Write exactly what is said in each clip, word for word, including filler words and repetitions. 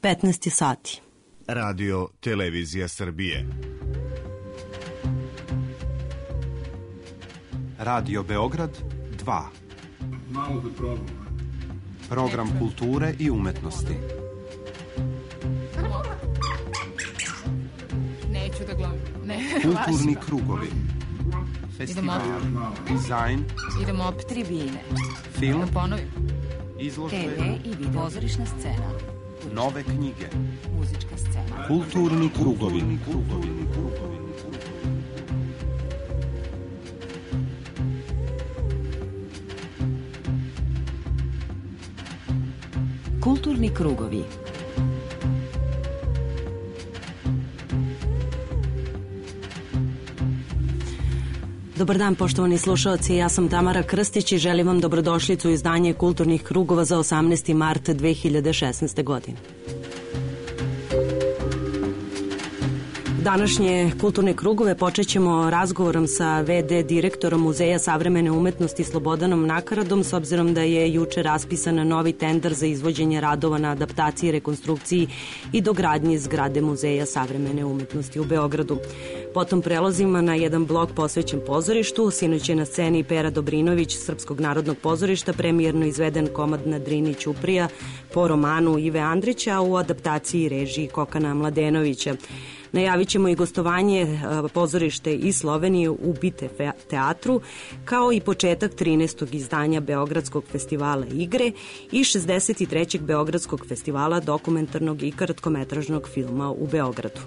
petnaest sati. Radio Televizija Srbije. Radio Beograd dva. Malo da probam. Program kulture i umetnosti. Neću da gledam. Ne, kulturni krugovi. Festival, dizajn. Idemo opet tribine. Film. Da ponovim. Izložbe. te ve i video. Pozorišna scena. Nove knjige. Muzička scena. Kulturni krugovi. Kulturni krugovi. Dobar dan, poštovani slušalci, ja sam Tamara Krstić i želim vam dobrodošlicu u izdanje Kulturnih krugova za osamnaesti mart dve hiljade šesnaeste. godine. Današnje kulturne krugove počet ćemo razgovorom sa ve de direktorom Muzeja savremene umetnosti Slobodanom Nakaradom, s obzirom da je juče raspisan novi tender za izvođenje radova na adaptaciji, rekonstrukciji i dogradnji zgrade Muzeja savremene umetnosti u Beogradu. Potom prelazimo na jedan blok posvećen pozorištu. Sinoć je na sceni Pera Dobrinović Srpskog narodnog pozorišta premijerno izveden komad na Drini Ćuprija po romanu Ive Andrića u adaptaciji i režiji Kokana Mladenovića. Najavit ćemo i gostovanje pozorište iz Slovenije u Bite teatru, kao i početak trinaestog izdanja Beogradskog festivala igre i šezdeset trećeg Beogradskog festivala dokumentarnog i kratkometražnog filma u Beogradu.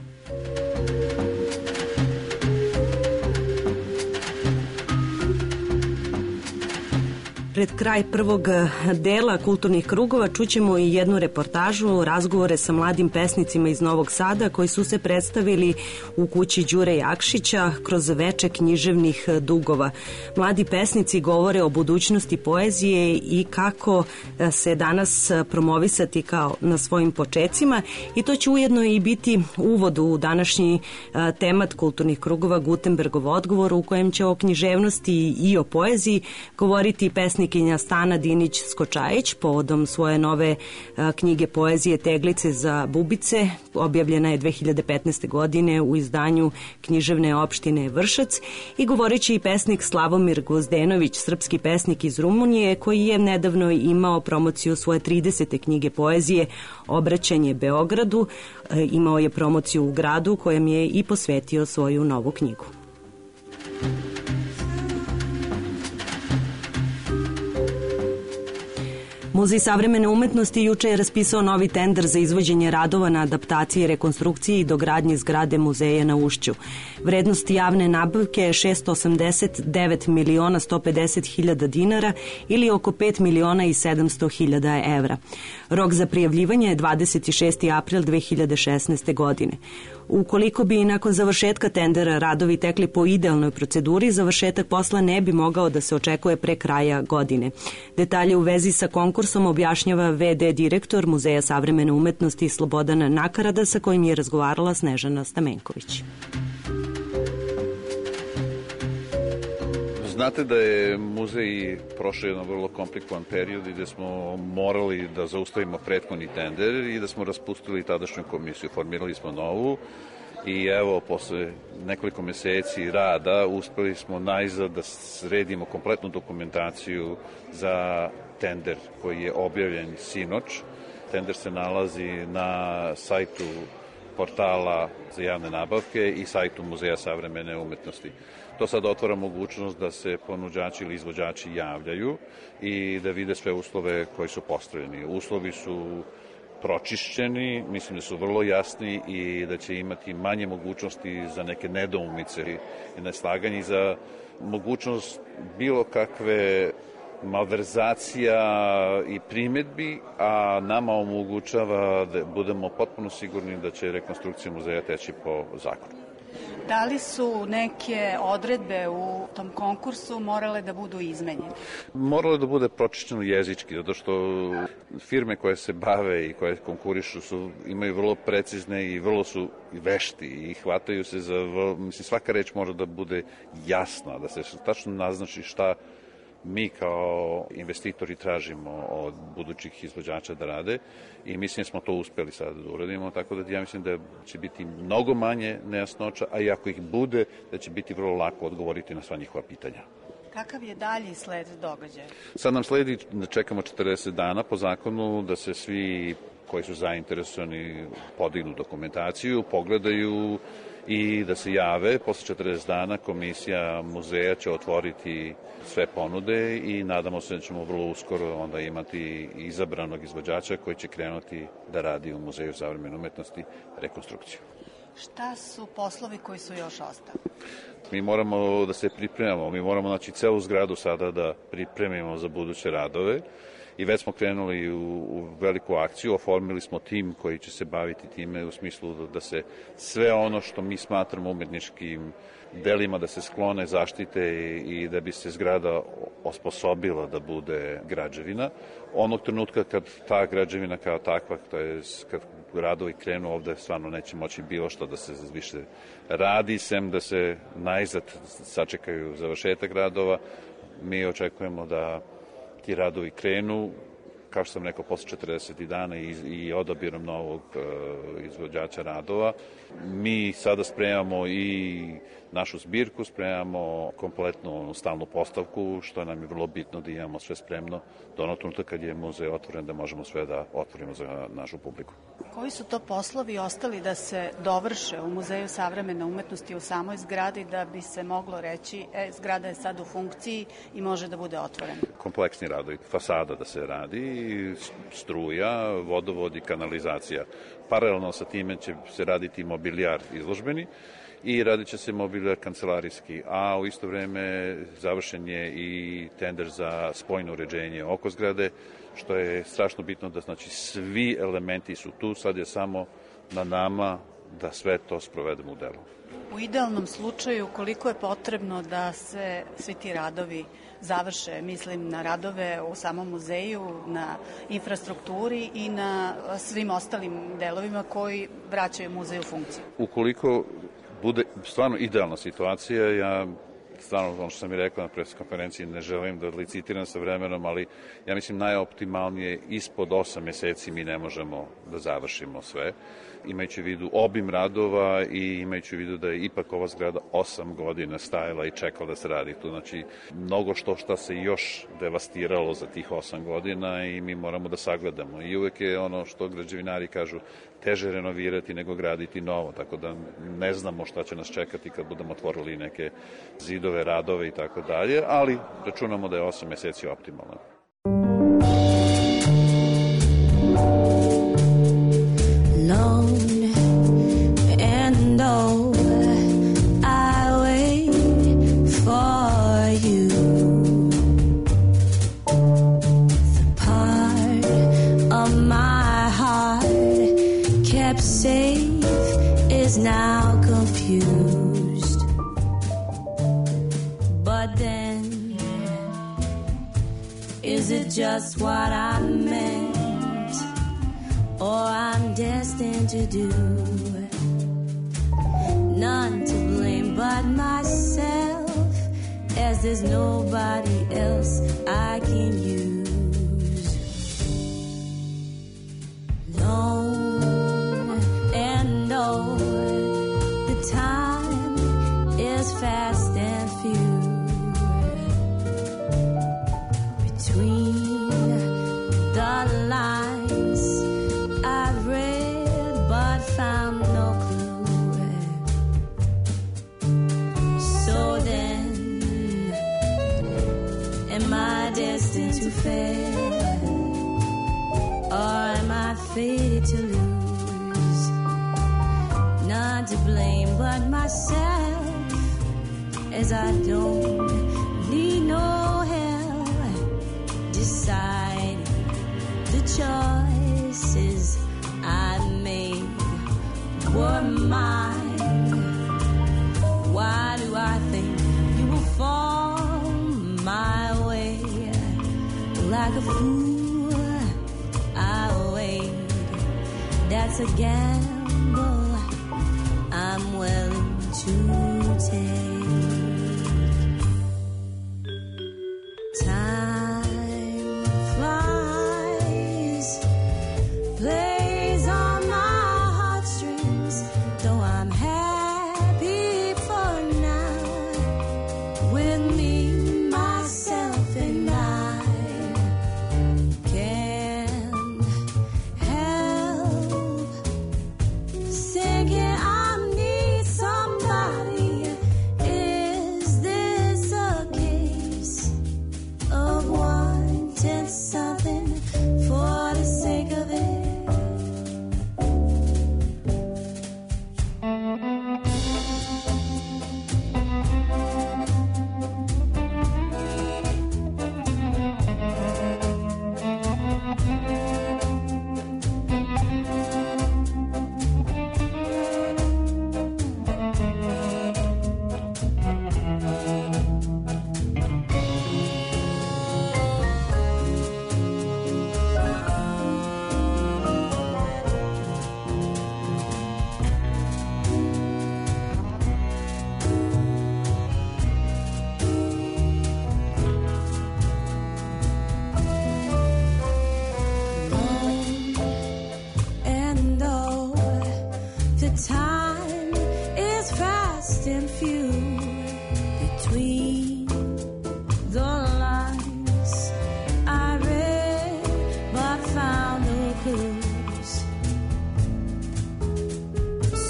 Pred kraj prvog dela kulturnih krugova čućemo i jednu reportažu, razgovore sa mladim pesnicima iz Novog Sada koji su se predstavili u kući Đure Jakšića kroz veče književnih dugova. Mladi pesnici govore o budućnosti poezije i kako se danas promovisati kao na svojim počecima, i to će ujedno i biti uvod u današnji temat kulturnih krugova, Gutenbergov odgovor, u kojem će o književnosti i o poeziji govoriti pesnici Kinja Stana Dinić-Skočajić povodom svoje nove a, knjige poezije Teglice za bubice. Objavljena je dve hiljade petnaeste. godine u izdanju književne opštine Vršac, i govorit će i pesnik Slavomir Gvozdenović, srpski pesnik iz Rumunije, koji je nedavno imao promociju svoje tridesete knjige poezije Obraćanje Beogradu. E, imao je promociju u gradu kojem je i posvetio svoju novu knjigu. Muzej savremene umetnosti juče je raspisao novi tender za izvođenje radova na adaptaciji, rekonstrukciji i dogradnji zgrade muzeja na Ušću. Vrednost javne nabavke je šesto osamdeset devet miliona sto pedeset hiljada dinara ili oko pet miliona i sedamsto hiljada evra. Rok za prijavljivanje je dvadeset šesti april dve hiljade šesnaeste. godine. Ukoliko bi nakon završetka tendera radovi tekli po idealnoj proceduri, završetak posla ne bi mogao da se očekuje pre kraja godine. Detalje u vezi sa konkursom objašnjava ve de direktor Muzeja savremene umetnosti Slobodan Nakarada, sa kojim je razgovarala Snežana Stamenković. Znate da je muzej prošao jedan vrlo komplikovan period i da smo morali da zaustavimo prethodni tender i da smo raspustili tadašnju komisiju. Formirali smo novu i evo, posle nekoliko meseci rada uspeli smo najzad da sredimo kompletnu dokumentaciju za tender koji je objavljen sinoć. Tender se nalazi na sajtu portala za javne nabavke i sajtu Muzeja savremene umetnosti. To sad otvara mogućnost da se ponuđači ili izvođači javljaju i da vide sve uslove koji su postavljeni. Uslovi su pročišćeni, mislim da su vrlo jasni i da će imati manje mogućnosti za neke nedoumice i neslaganje, za mogućnost bilo kakve malverzacija i primetbi, a nama omogućava da budemo potpuno sigurni da će rekonstrukcija muzeja teći po zakonu. Da li su neke odredbe u tom konkursu morale da budu izmenjene? Moralo da bude pročišćeno jezički, zato što firme koje se bave i koje konkurišu su, imaju vrlo precizne i vrlo su vešti i hvataju se za, mislim, svaka reč mora da bude jasna, da se tačno naznači šta mi kao investitori tražimo od budućih izvođača da rade i mislim da smo to uspeli sada da uradimo, tako da ja mislim da će biti mnogo manje nejasnoća, a i ako ih bude, da će biti vrlo lako odgovoriti na sva njihova pitanja. Kakav je dalji sled događaja? Sad nam sledi da čekamo četrdeset dana po zakonu da se svi koji su zainteresovani podignu dokumentaciju, pogledaju i da se jave. Posle četrdeset dana komisija muzeja će otvoriti sve ponude i nadamo se da ćemo vrlo uskoro onda imati izabranog izvođača koji će krenuti da radi u Muzeju savremene umetnosti rekonstrukciju. Šta su poslovi koji su još ostali? Mi moramo da se pripremamo, mi moramo znači celu zgradu sada da pripremimo za buduće radove i već smo krenuli u, u veliku akciju, oformili smo tim koji će se baviti time u smislu da, da se sve ono što mi smatramo umetničkim delima da se sklone, zaštite i, i da bi se zgrada osposobila da bude građevina. Onog trenutka kad ta građevina kao takva, to je kad radovi krenu ovde, stvarno neće moći bilo što da se više radi, sem da se najzad sačekaju završetak radova. Mi očekujemo da ti radovi krenu, kao što sam rekao, posle četrdeset dana i, i odabirom novog uh, izvođača radova. Mi sada spremamo i našu zbirku, spremamo kompletnu stalnu postavku, što nam je vrlo bitno da imamo sve spremno do onog trenutka kad je muzej otvoren, da možemo sve da otvorimo za našu publiku. Koji su to poslovi ostali da se dovrše u Muzeju savremene umetnosti u samoj zgradi da bi se moglo reći, e, zgrada je sad u funkciji i može da bude otvorena? Kompleksni radovi, fasada da se radi, struja, vodovod i kanalizacija. Paralelno sa time će se raditi mobilijar izložbeni i radit će se mobilijar kancelarijski, a u isto vreme završen je i tender za spojno uređenje oko zgrade, što je strašno bitno da znači svi elementi su tu, sad je samo na nama da sve to sprovedemo u delu. U idealnom slučaju koliko je potrebno da se svi ti radovi završe, mislim na radove u samom muzeju, na infrastrukturi i na svim ostalim delovima koji vraćaju muzej u funkciju? Ukoliko bude stvarno idealna situacija, ja stvarno, ono što sam i rekao na preskonferenciji, ne želim da licitiram sa vremenom, ali ja mislim najoptimalnije ispod osam meseci mi ne možemo da završimo sve, imajući u vidu obim radova i imajući u vidu da je ipak ova zgrada osam godina stajala i čekala da se radi tu. Znači, mnogo što šta se još devastiralo za tih osam godina i mi moramo da sagledamo. I uvek je ono što građevinari kažu, teže renovirati nego graditi novo, tako da ne znamo šta će nas čekati kad budemo otvorili neke zidove, radove i tako dalje, ali računamo da je osam meseci optimalno. Alone and old, I wait for you. The part of my heart kept safe is now confused. But then, is it just what I meant? Or I'm destined to do. None to blame but myself, as there's nobody else I can use. Lone and old, the time is fast and few. Between the lines I've read but found no clue. So then, am I destined to fail, or am I fated to lose? Not to blame but myself, as I don't need no help deciding the choices I made were mine. Why do I think you will fall my way? Like a fool, I wait. That's a gamble I'm willing to take. Time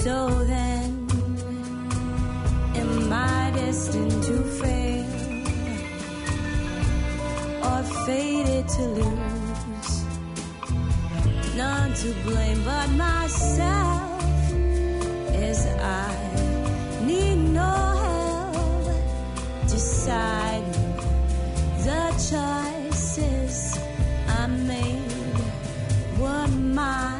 So then, am I destined to fail or fated to lose? None to blame but myself, as I need no help deciding the choices I made were mine.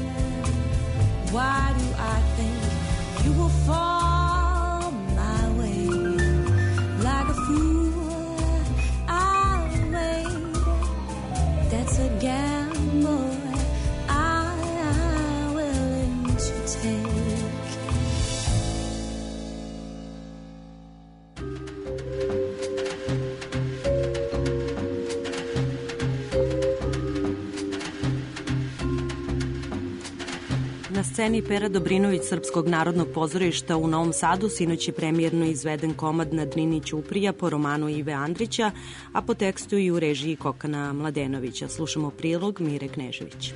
Why do I think you will fall my way? Like a fool, I'll wait. That's a gamble I'm willing to take. Na sceni Pera Dobrinović Srpskog narodnog pozorišta u Novom Sadu sinoć je premijerno izveden komad Na Drini ćuprija po romanu Ive Andrića, a po tekstu i u režiji Kokana Mladenovića. Slušamo prilog Mire Knežević.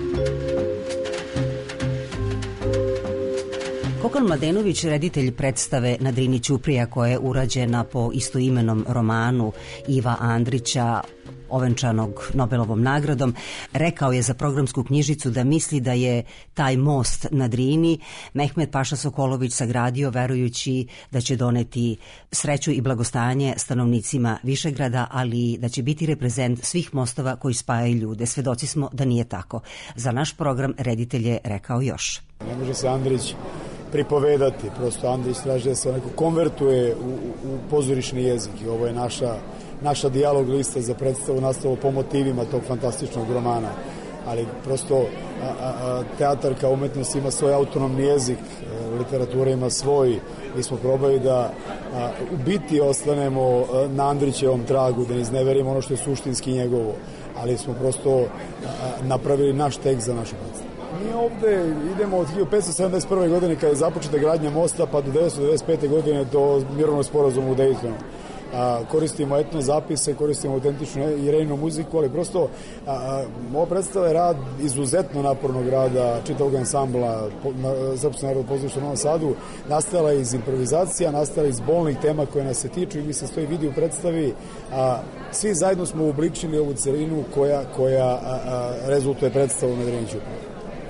Kokan Mladenović, reditelj predstave Na Drini ćuprija koja je urađena po istoimenom romanu Iva Andrića, ovenčanog Nobelovom nagradom, rekao je za programsku knjižicu da misli da je taj most na Drini Mehmet Paša Sokolović sagradio verujući da će doneti sreću i blagostanje stanovnicima Višegrada, ali da će biti reprezent svih mostova koji spajaju ljude. Svedoci smo da nije tako. Za naš program reditelj je rekao još. Ne može se Andrić pripovedati, prosto Andrić traži da se onako konvertuje u, u pozorišni jezik i ovo je naša naša dijalog lista za predstavu nastalo po motivima tog fantastičnog romana, ali prosto a, a, teatar kao umetnost ima svoj autonomni jezik, literatura ima svoj. Mi smo probali da a, u biti ostanemo na Andrićevom tragu, da ne izneverimo ono što je suštinski njegovo, ali smo prosto a, a, napravili naš tekst za našu predstavu. Mi ovde idemo od hiljadu petsto sedamdeset prve. godine kada je započeta gradnja mosta pa do devetsto devedeset pete. godine do mirovnog sporazuma u Dejtonu. A, koristimo etno zapise, koristimo autentičnu i rejnu muziku, ali prosto a, a, ova predstava je rad izuzetno napornog rada čitavog ansambla na, Srpskog narodnog pozorišta u Novom Sadu, nastala iz improvizacija, nastala iz bolnih tema koje nas se tiču i mi se to i vidi u predstavi. A, svi zajedno smo uobličili ovu celinu koja, koja a, a, rezultuje predstavu Na Drini ćuprija.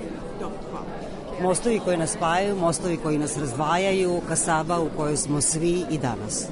Mostovi koji nas spajaju, mostovi koji nas razdvajaju, kasaba u kojoj smo svi i danas.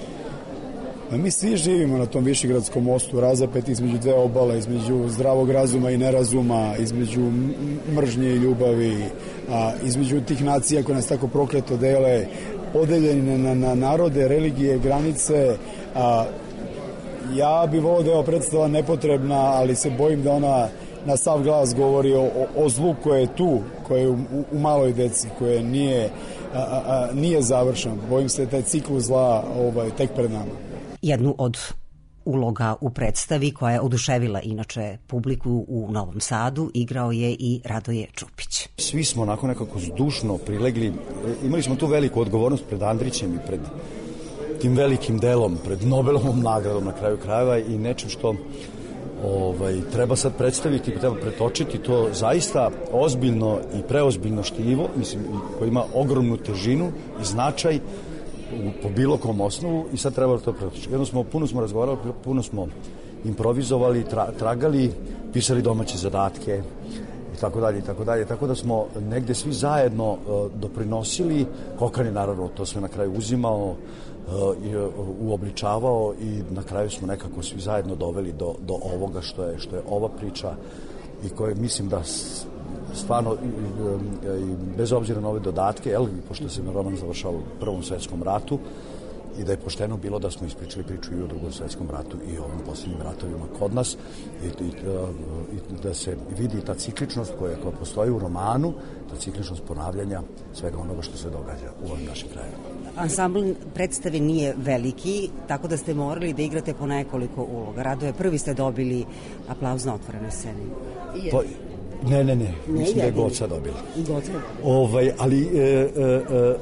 Mi svi živimo na tom Višegradskom mostu, razapet između dve obale, između zdravog razuma i nerazuma, između mržnje i ljubavi, a, između tih nacija koje nas tako prokleto dele, podeljene na, na narode, religije, granice. A, ja bih volio da je ova predstava nepotrebna, ali se bojim da ona na sav glas govori o, o zlu koje je tu, koje je u, u maloj deci, koje nije, a, a, a, nije završen. Bojim se da je taj cikl zla ovaj, tek pred nama. Jednu od uloga u predstavi koja je oduševila inače publiku u Novom Sadu igrao je i Radoje Čupić. Svi smo onako nekako zdušno prilegli, imali smo tu veliku odgovornost pred Andrićem i pred tim velikim delom, pred Nobelovom nagradom na kraju krajeva i nečim što ovaj, treba sad predstaviti, treba pretočiti to zaista ozbiljno i preozbiljno štivo, mislim, koje ima ogromnu težinu i značaj po bilo kom osnovu i sad treba to pretočiti. Jedno smo, puno smo razgovarali, puno smo improvizovali, tra, tragali, pisali domaće zadatke i tako dalje i tako dalje, tako da smo negde svi zajedno uh, doprinosili. Kokan je naravno to sve na kraju uzimao, uh, i, uh, uobličavao i na kraju smo nekako svi zajedno doveli do, do ovoga što je, što je ova priča i koje mislim da stvarno i, i, i bez obzira na ove dodatke, jel, pošto se roman završao u Prvom svetskom ratu i da je pošteno bilo da smo ispričali priču i o Drugom svetskom ratu i o ovim posljednjim ratovima kod nas i, i, i da se vidi ta cikličnost koja, koja postoji u romanu, ta cikličnost ponavljanja svega onoga što se događa u ovim našim krajima. Ansambl predstave nije veliki, tako da ste morali da igrate po nekoliko uloga. Radoje, prvi ste dobili aplauz na otvorenoj sceni. Pa, Ne, ne, ne, ne mislim da je Goca dobila. I Goca? Ovaj, ali e, e,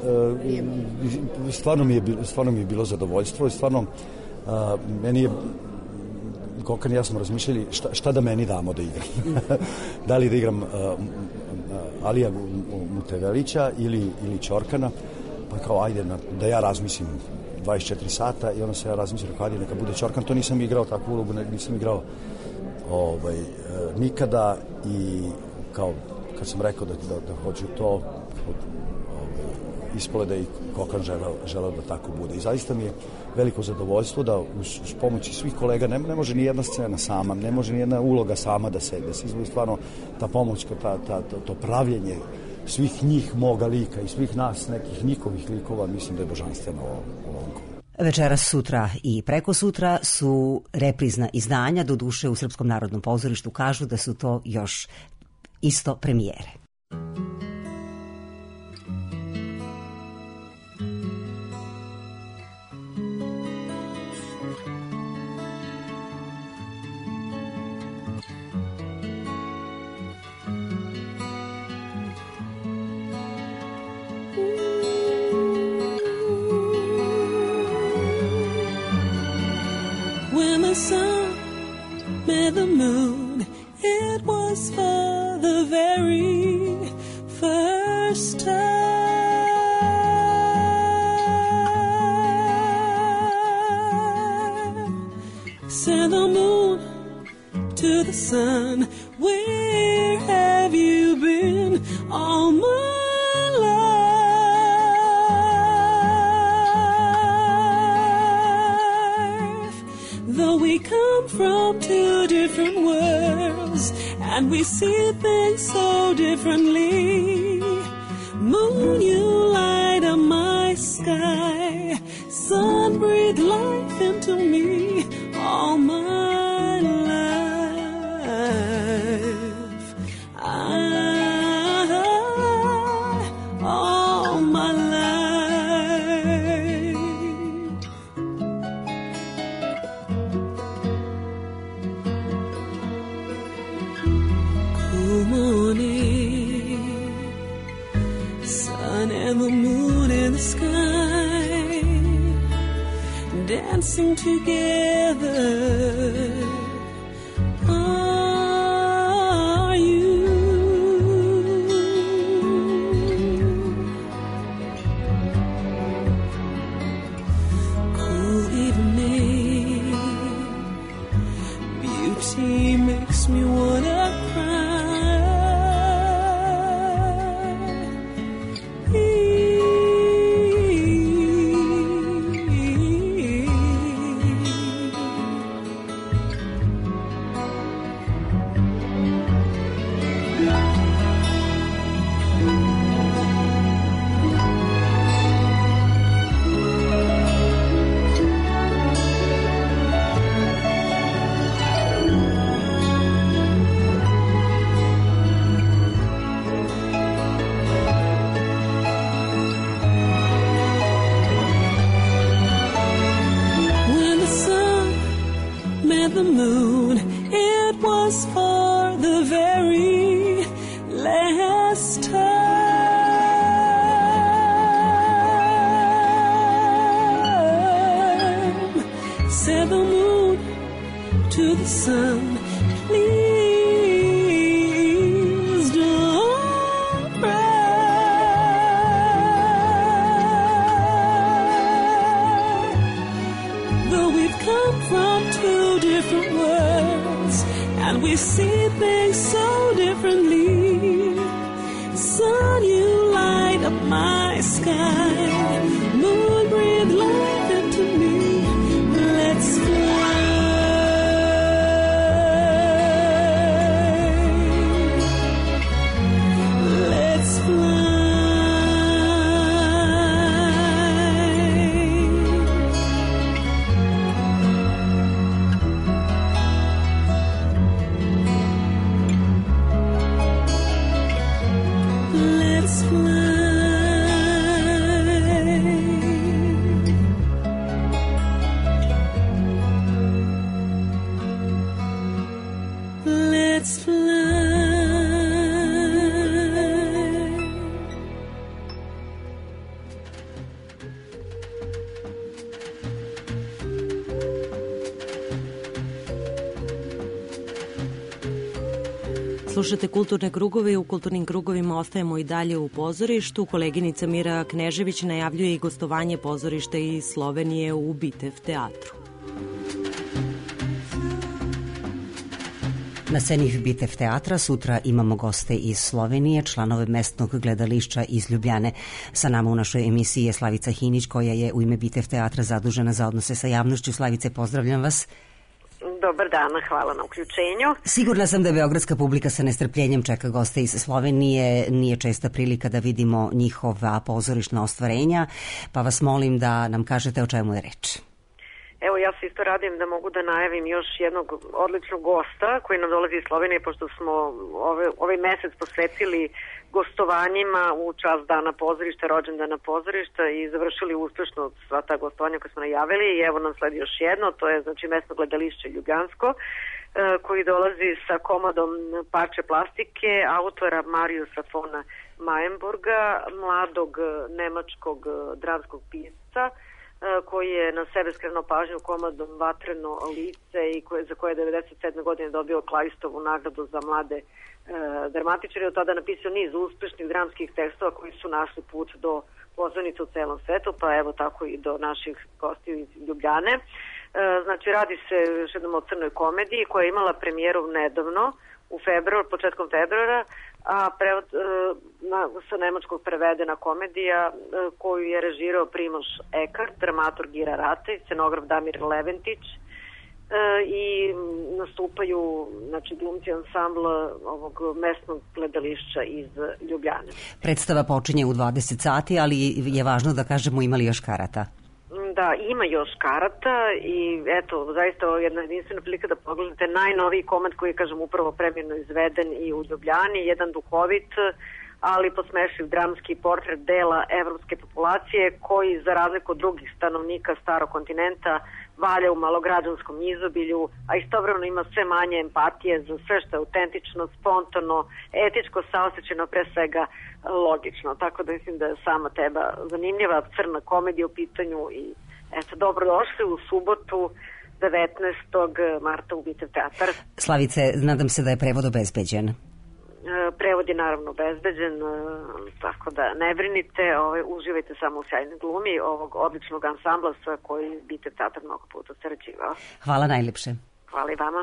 e, stvarno, mi je bilo, stvarno mi je bilo zadovoljstvo i stvarno a, meni je Kokan i ja smo razmišljali šta, šta da meni damo da igram. Da li da igram uh, Alija Mutevelića ili, ili Ćorkana, pa kao ajde na, da ja razmislim dvadeset četiri sata i onda se ja razmislio kao ajde neka bude Ćorkan, to nisam igrao takvu ulogu, nisam igrao ovaj, nikada i kao kad sam rekao da, da, da hoću to ovaj, ispole da i Kokan želeo, želeo da tako bude i zaista mi je veliko zadovoljstvo da uz, uz pomoći svih kolega ne, ne može ni jedna scena sama, ne može ni jedna uloga sama da se, da se izvoji stvarno ta pomoć, ta, ta, to, to pravljenje svih njih, moga lika i svih nas, nekih njihovih likova, mislim da je božanstveno u ovom komu. Večeras, sutra i preko sutra su reprizna izdanja, doduše u Srpskom narodnom pozorištu kažu da su to još isto premijere. When the sun met the moon, it was for the very first time. Said the moon to the sun, where have you been all my from two different worlds, and we see things so differently. Moon, you light up my sky. Sun, breathe life into me all my life. I, all my life. Morning, sun and the moon in the sky, dancing together. Are you? Cool evening, beauty makes me wanna cry. The moon, it was for the very last time. Said the moon to the sun, please don't cry. Though we've come from two different worlds, and we see things so differently. Sun, you light up my sky. Moon, breathe life into me. Let's fly. Let's fly. Let's fly. Let's fly. Slušate Kulturne krugove i u Kulturnim krugovima ostajemo i dalje u pozorištu. Koleginica Mira Knežević najavljuje i gostovanje pozorišta iz Slovenije u Bitev teatru. Na sceni Bitev teatra sutra imamo goste iz Slovenije, članove mesnog gledališća iz Ljubljane. Sa nama u našoj emisiji je Slavica Hinić, koja je u ime Bitev teatra zadužena za odnose sa javnošću. Slavice, pozdravljam vas. Dobar dan, hvala na uključenju. Sigurna sam da beogradska publika sa nestrpljenjem čeka goste iz Slovenije. Nije česta prilika da vidimo njihova pozorišna ostvarenja, pa vas molim da nam kažete o čemu je reč. Evo, ja se isto radim da mogu da najavim još jednog odličnog gosta koji nam dolazi iz Slovenije, pošto smo ove, ovaj mesec posvetili gostovanjima u čast dana pozorišta, rođendana pozorišta i završili uspešno sva ta gostovanja koje smo najavili i evo nam sledi još jedno, to je znači mesno gledališće Ljubljansko, koji dolazi sa komadom Parče plastike autora Mariusa fona Majenburga, mladog nemačkog dramskog pisca, koji je na sebe skrenuo pažnju komadom Vatreno lice i koje, za koje je devedeset sedme godine dobio Klaistovu nagradu za mlade e, dramatičare. Od tada napisao niz uspešnih dramskih tekstova koji su našli put do pozornica u celom svetu, pa evo tako i do naših gostiju iz Ljubljane. E, znači radi se još jednom o crnoj komediji koja je imala premijeru nedavno u februar, početkom februara, a prevod, e, na, sa nemačkog prevedena komedija e, koju je režirao Primož Ekart, dramaturg Gira Ratej, scenograf Damir Leventić e, i nastupaju znači, glumci ansambla ovog mesnog gledališća iz Ljubljane. Predstava počinje u dvadeset sati, ali je važno da kažemo ima li još karata? Da, ima još karata i eto, zaista jedna jedinstvena prilika da pogledate najnoviji komad koji je, kažem, upravo premijerno izveden i u Ljubljani, jedan duhovit, ali posmešiv dramski portret dela evropske populacije koji, za razliku od drugih stanovnika starog kontinenta, valja u malograđanskom izobilju, a istovremeno ima sve manje empatije za sve što je autentično, spontano, etičko, saosećeno, pre svega logično. Tako da mislim da je sama teba zanimljiva crna komedija u pitanju i eto, dobrodošli u subotu devetnaestog marta u Bitev teatar. Slavice, nadam se da je prevod obezbeđen. Prevod je naravno obezbeđen, tako da ne brinite, ovaj, uživajte samo u sjajnoj glumi ovog odličnog ansambla sa koji Bitev teatar mnogo puta sarađivao. Hvala najlepše. Hvala i vama.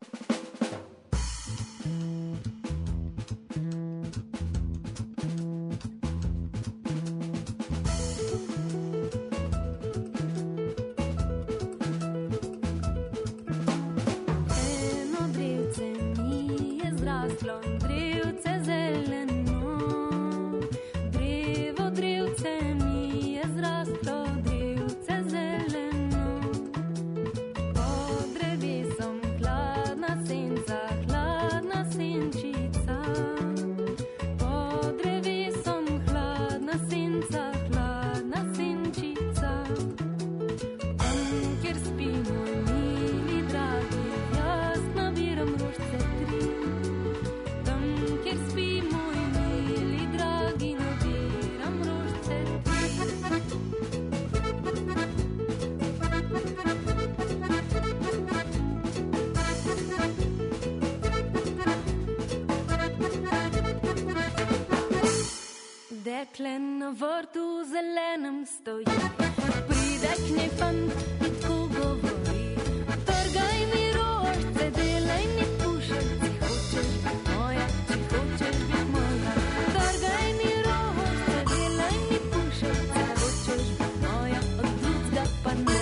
Dekle na vrtu zelenem stoji, pride k njej fant i tako govori: trgaj mi rožce, delaj mi pušelci, hočeš bit moja, či hočeš bit moja. Trgaj mi rožce, delaj mi pušelci, hočeš bit moja, od drugega pa ne.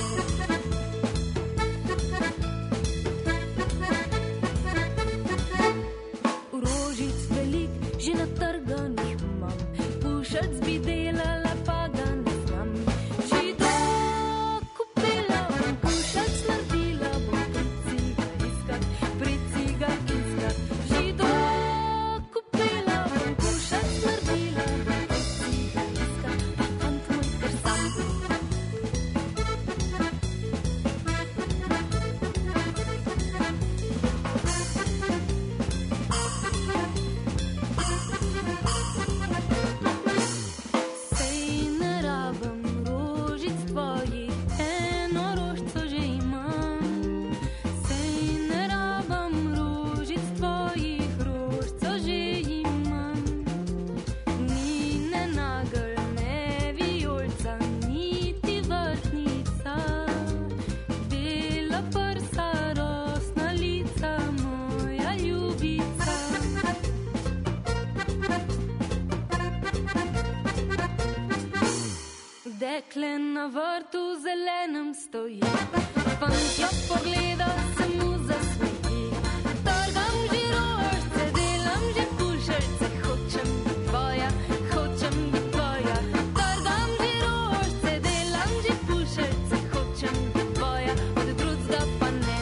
Rožic velik, že natrganih imam, pušelc bi delala, pa ga ne znam. Či do kupila bom pušelc, naredila bom priciga iskat, priciga iskat. Či do kupila bom pušelc, naredila bom priciga iskat, pa fant moj kar sam. Sej jekle na vrtu zelenem stoji. Fant jo pogleda, se mu zasmeji. Trgam že rožce, delam že pušelce, hočem biti tvoja, hočem biti tvoja. Trgam že rožce, delam že pušelce, hočem biti tvoja, od drugega pa ne.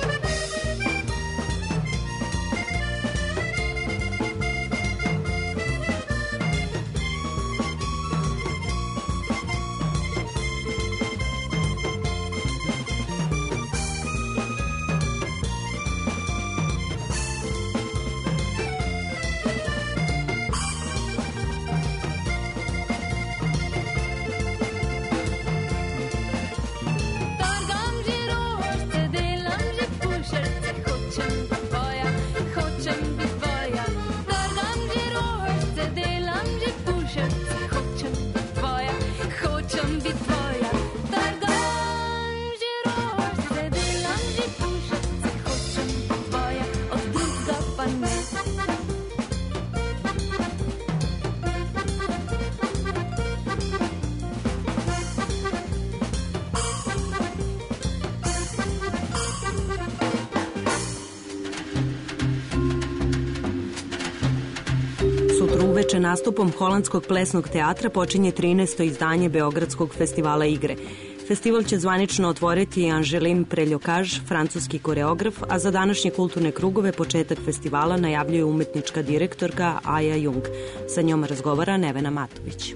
Uveče nastupom Holandskog plesnog teatra počinje trinaesto izdanje Beogradskog festivala igre. Festival će zvanično otvoriti Angeline Preljokaž, francuski koreograf, a za današnje kulturne krugove početak festivala najavljuje umetnička direktorka Aja Jung. Sa njom razgovara Nevena Matović.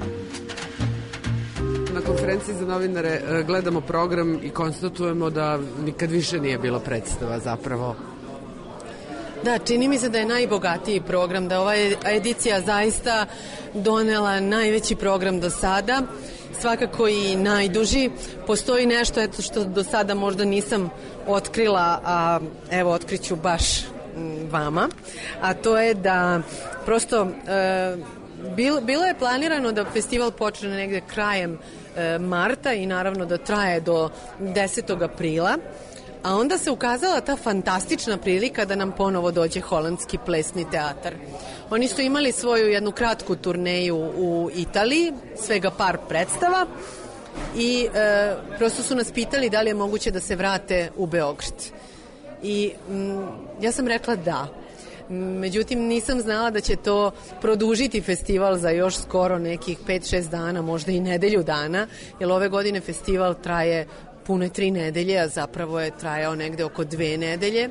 Na konferenciji za novinare gledamo program i konstatujemo da nikad više nije bilo predstava zapravo. Da, čini mi se da je najbogatiji program, da ova edicija zaista donela najveći program do sada, svakako i najduži. Postoji nešto eto što do sada možda nisam otkrila, a evo otkriću baš vama, a to je da prosto e, bilo, bilo je planirano da festival počne negde krajem e, marta i naravno da traje do desetog aprila. A onda se ukazala ta fantastična prilika da nam ponovo dođe Holandski plesni teatar. Oni su imali svoju jednu kratku turneju u Italiji, svega par predstava i e, prosto su nas pitali da li je moguće da se vrate u Beograd. I m, ja sam rekla da. Međutim, nisam znala da će to produžiti festival za još skoro nekih pet šest dana, možda i nedelju dana, jer ove godine festival traje puno je tri nedelje, a zapravo je trajao negde oko dve nedelje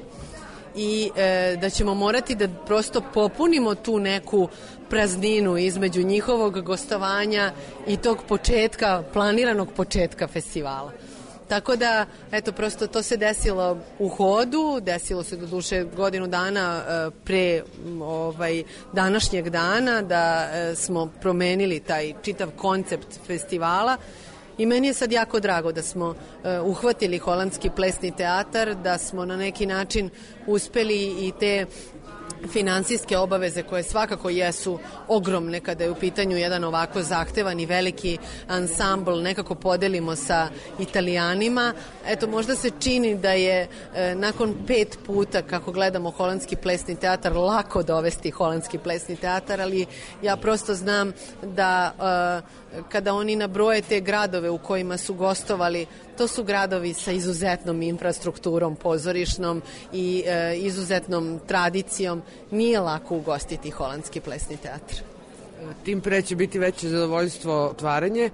i e, da ćemo morati da prosto popunimo tu neku prazninu između njihovog gostovanja i tog početka, planiranog početka festivala. Tako da, eto, prosto to se desilo u hodu, desilo se do duše godinu dana e, pre ovaj, današnjeg dana da e, smo promenili taj čitav koncept festivala. I meni je sad jako drago da smo uh, uhvatili Holandski plesni teatar, da smo na neki način uspeli i te finansijske obaveze koje svakako jesu ogromne kada je u pitanju jedan ovako zahtevan i veliki ansambl nekako podelimo sa Italijanima. Eto, možda se čini da je e, nakon pet puta kako gledamo Holandski plesni teatar lako dovesti Holandski plesni teatar, ali ja prosto znam da e, kada oni nabroje te gradove u kojima su gostovali, to su gradovi sa izuzetnom infrastrukturom pozorišnom i e, izuzetnom tradicijom. Nije lako ugostiti Holandski plesni teatar. Tim pre će biti veće zadovoljstvo otvaranje,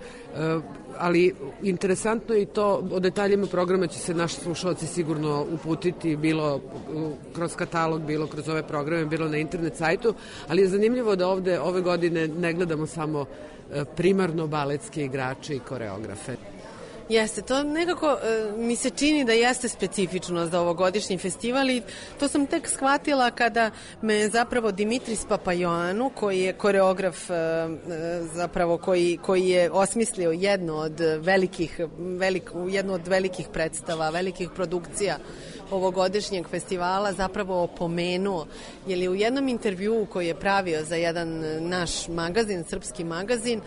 ali interesantno je i to, o detaljima programa će se naši slušalci sigurno uputiti, bilo kroz katalog, bilo kroz ove programe, bilo na internet sajtu, ali je zanimljivo da ovde ove godine ne gledamo samo primarno baletske igrače i koreografe. Jeste, to nekako e, mi se čini da jeste specifično za ovogodišnji festival i to sam tek shvatila kada me zapravo Dimitris Papaioannou, koji je koreograf e, zapravo koji, koji je osmislio jednu od velikih, velik, jednu od velikih predstava, velikih produkcija ovogodišnjeg festivala zapravo opomenuo, jer je u jednom intervjuu koji je pravio za jedan naš magazin, srpski magazin,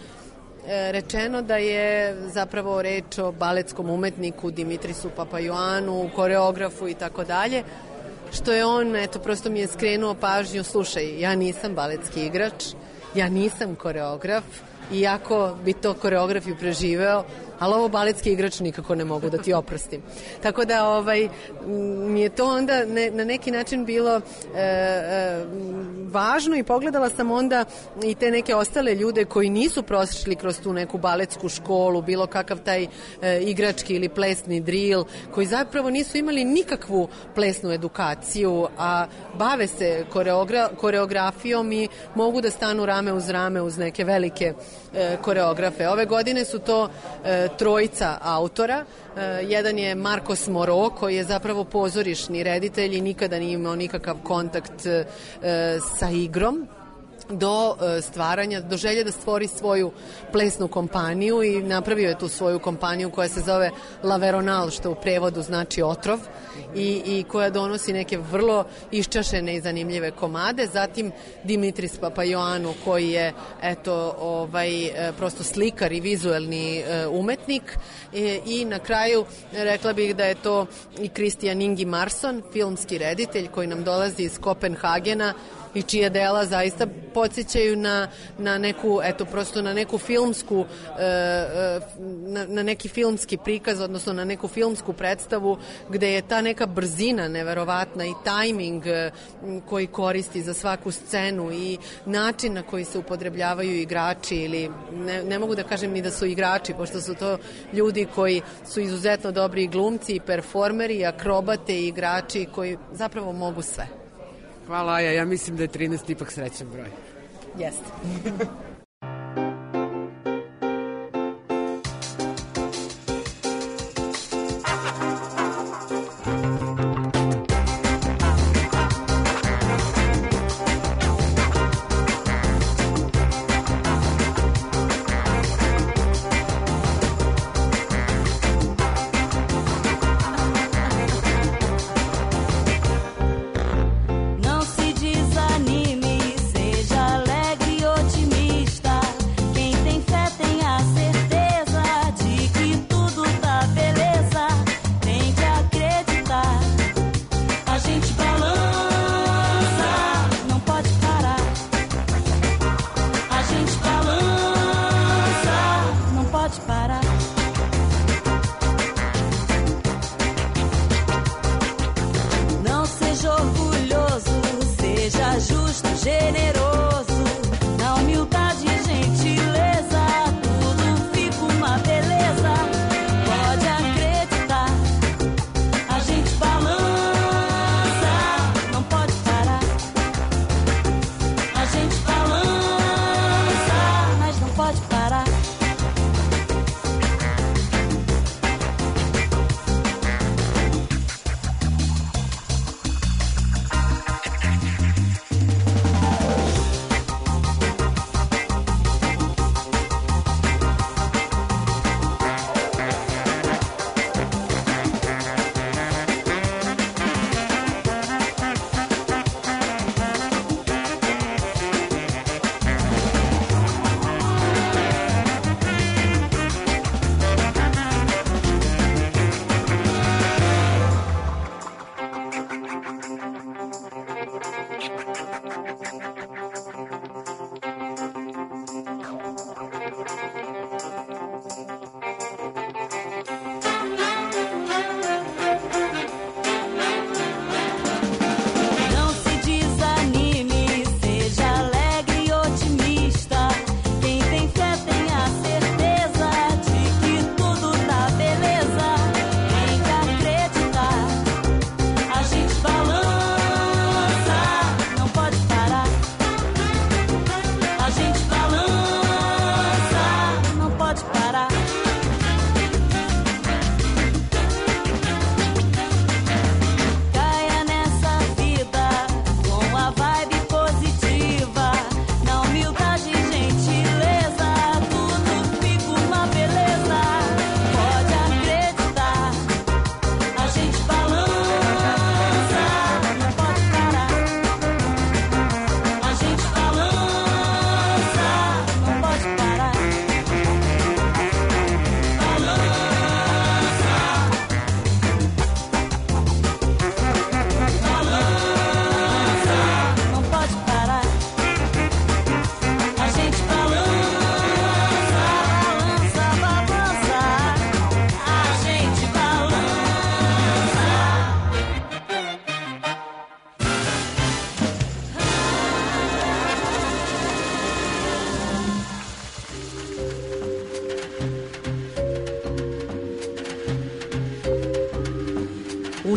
rečeno da je zapravo reč o baletskom umetniku Dimitrisu Papaioannou, koreografu i tako dalje, što je on, eto, prosto mi je skrenuo pažnju, slušaj, ja nisam baletski igrač, ja nisam koreograf, iako bi to koreograf i preživeo, ali ovo baletski igrač nikako ne mogu da ti oprostim. Tako da ovaj, mi je to onda ne, na neki način bilo e, e, važno i pogledala sam onda i te neke ostale ljude koji nisu prošli kroz tu neku baletsku školu, bilo kakav taj e, igrački ili plesni drill, koji zapravo nisu imali nikakvu plesnu edukaciju, a bave se koreogra, koreografijom i mogu da stanu rame uz rame uz neke velike e, koreografe. Ove godine su to e, trojica autora. E, jedan je Marcos Moro, koji je zapravo pozorišni reditelj i nikada nije imao nikakav kontakt e, sa igrom, do stvaranja, do želje da stvori svoju plesnu kompaniju i napravio je tu svoju kompaniju koja se zove La Veronal, što u prevodu znači otrov, i, i koja donosi neke vrlo iščašene i zanimljive komade. Zatim Dimitris Papaioannou, koji je eto, ovaj, prosto slikar i vizuelni umetnik, i, i na kraju rekla bih da je to i Christian Ingi Marson, filmski reditelj koji nam dolazi iz Kopenhagena i čija dela zaista podsjećaju na, na neku, eto, prosto na neku filmsku, na, na neki filmski prikaz, odnosno na neku filmsku predstavu gde je ta neka brzina neverovatna i tajming koji koristi za svaku scenu i način na koji se upotrebljavaju igrači, ili ne, ne mogu da kažem ni da su igrači, pošto su to ljudi koji su izuzetno dobri glumci i performeri i akrobate i igrači koji zapravo mogu sve. Hvala, Aja, ja mislim da je trinaest ipak srećan broj. Jeste. Não se desanime, seja alegre e otimista.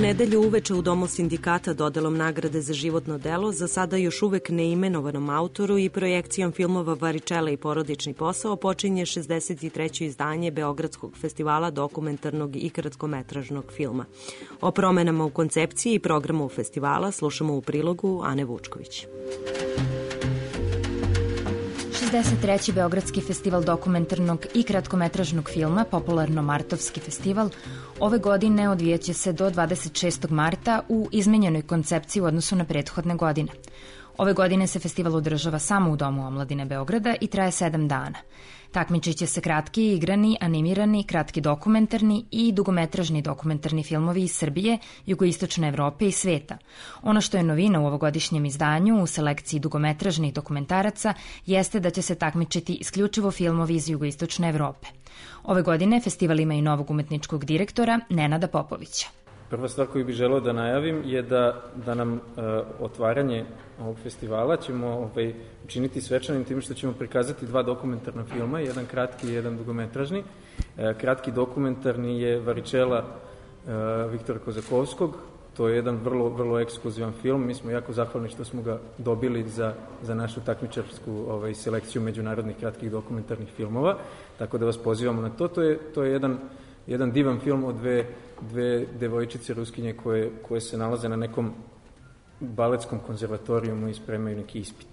nedelju uveče u Domu sindikata dodelom nagrade za životno delo za sada još uvek neimenovanom autoru i projekcijom filmova Varičela i porodični posao počinje šezdeset treće izdanje Beogradskog festivala dokumentarnog i kratkometražnog filma. O promenama u koncepciji i programu festivala slušamo u prilogu Ane Vučković. šezdeset treći Beogradski festival dokumentarnog i kratkometražnog filma, popularno Martovski festival, ove godine odvijaće se do dvadeset šestog marta u izmenjenoj koncepciji u odnosu na prethodne godine. Ove godine se festival održava samo u Domu omladine Beograda i traje sedam dana. Takmičit će se kratki, igrani, animirani, kratki dokumentarni i dugometražni dokumentarni filmovi iz Srbije, jugoistočne Evrope i sveta. Ono što je novina u ovogodišnjem izdanju u selekciji dugometražnih dokumentaraca jeste da će se takmičiti isključivo filmovi iz jugoistočne Evrope. Ove godine festival ima i novog umetničkog direktora Nenada Popovića. Prva stvar koju bih želeo da najavim je da, da nam uh, otvaranje ovog festivala ćemo ovaj, učiniti svečanim tim što ćemo prikazati dva dokumentarna filma, jedan kratki i jedan dugometražni. Uh, kratki dokumentarni je Varičela uh, Viktora Kozakovskog. To je jedan vrlo, vrlo ekskluzivan film. Mi smo jako zahvalni što smo ga dobili za, za našu takmičarsku ovaj, selekciju međunarodnih kratkih dokumentarnih filmova. Tako da vas pozivamo na to. To je, to je jedan, jedan divan film od dve dve devojčice Ruskinje koje, koje se nalaze na nekom baletskom konzervatorijumu i spremaju neki ispit.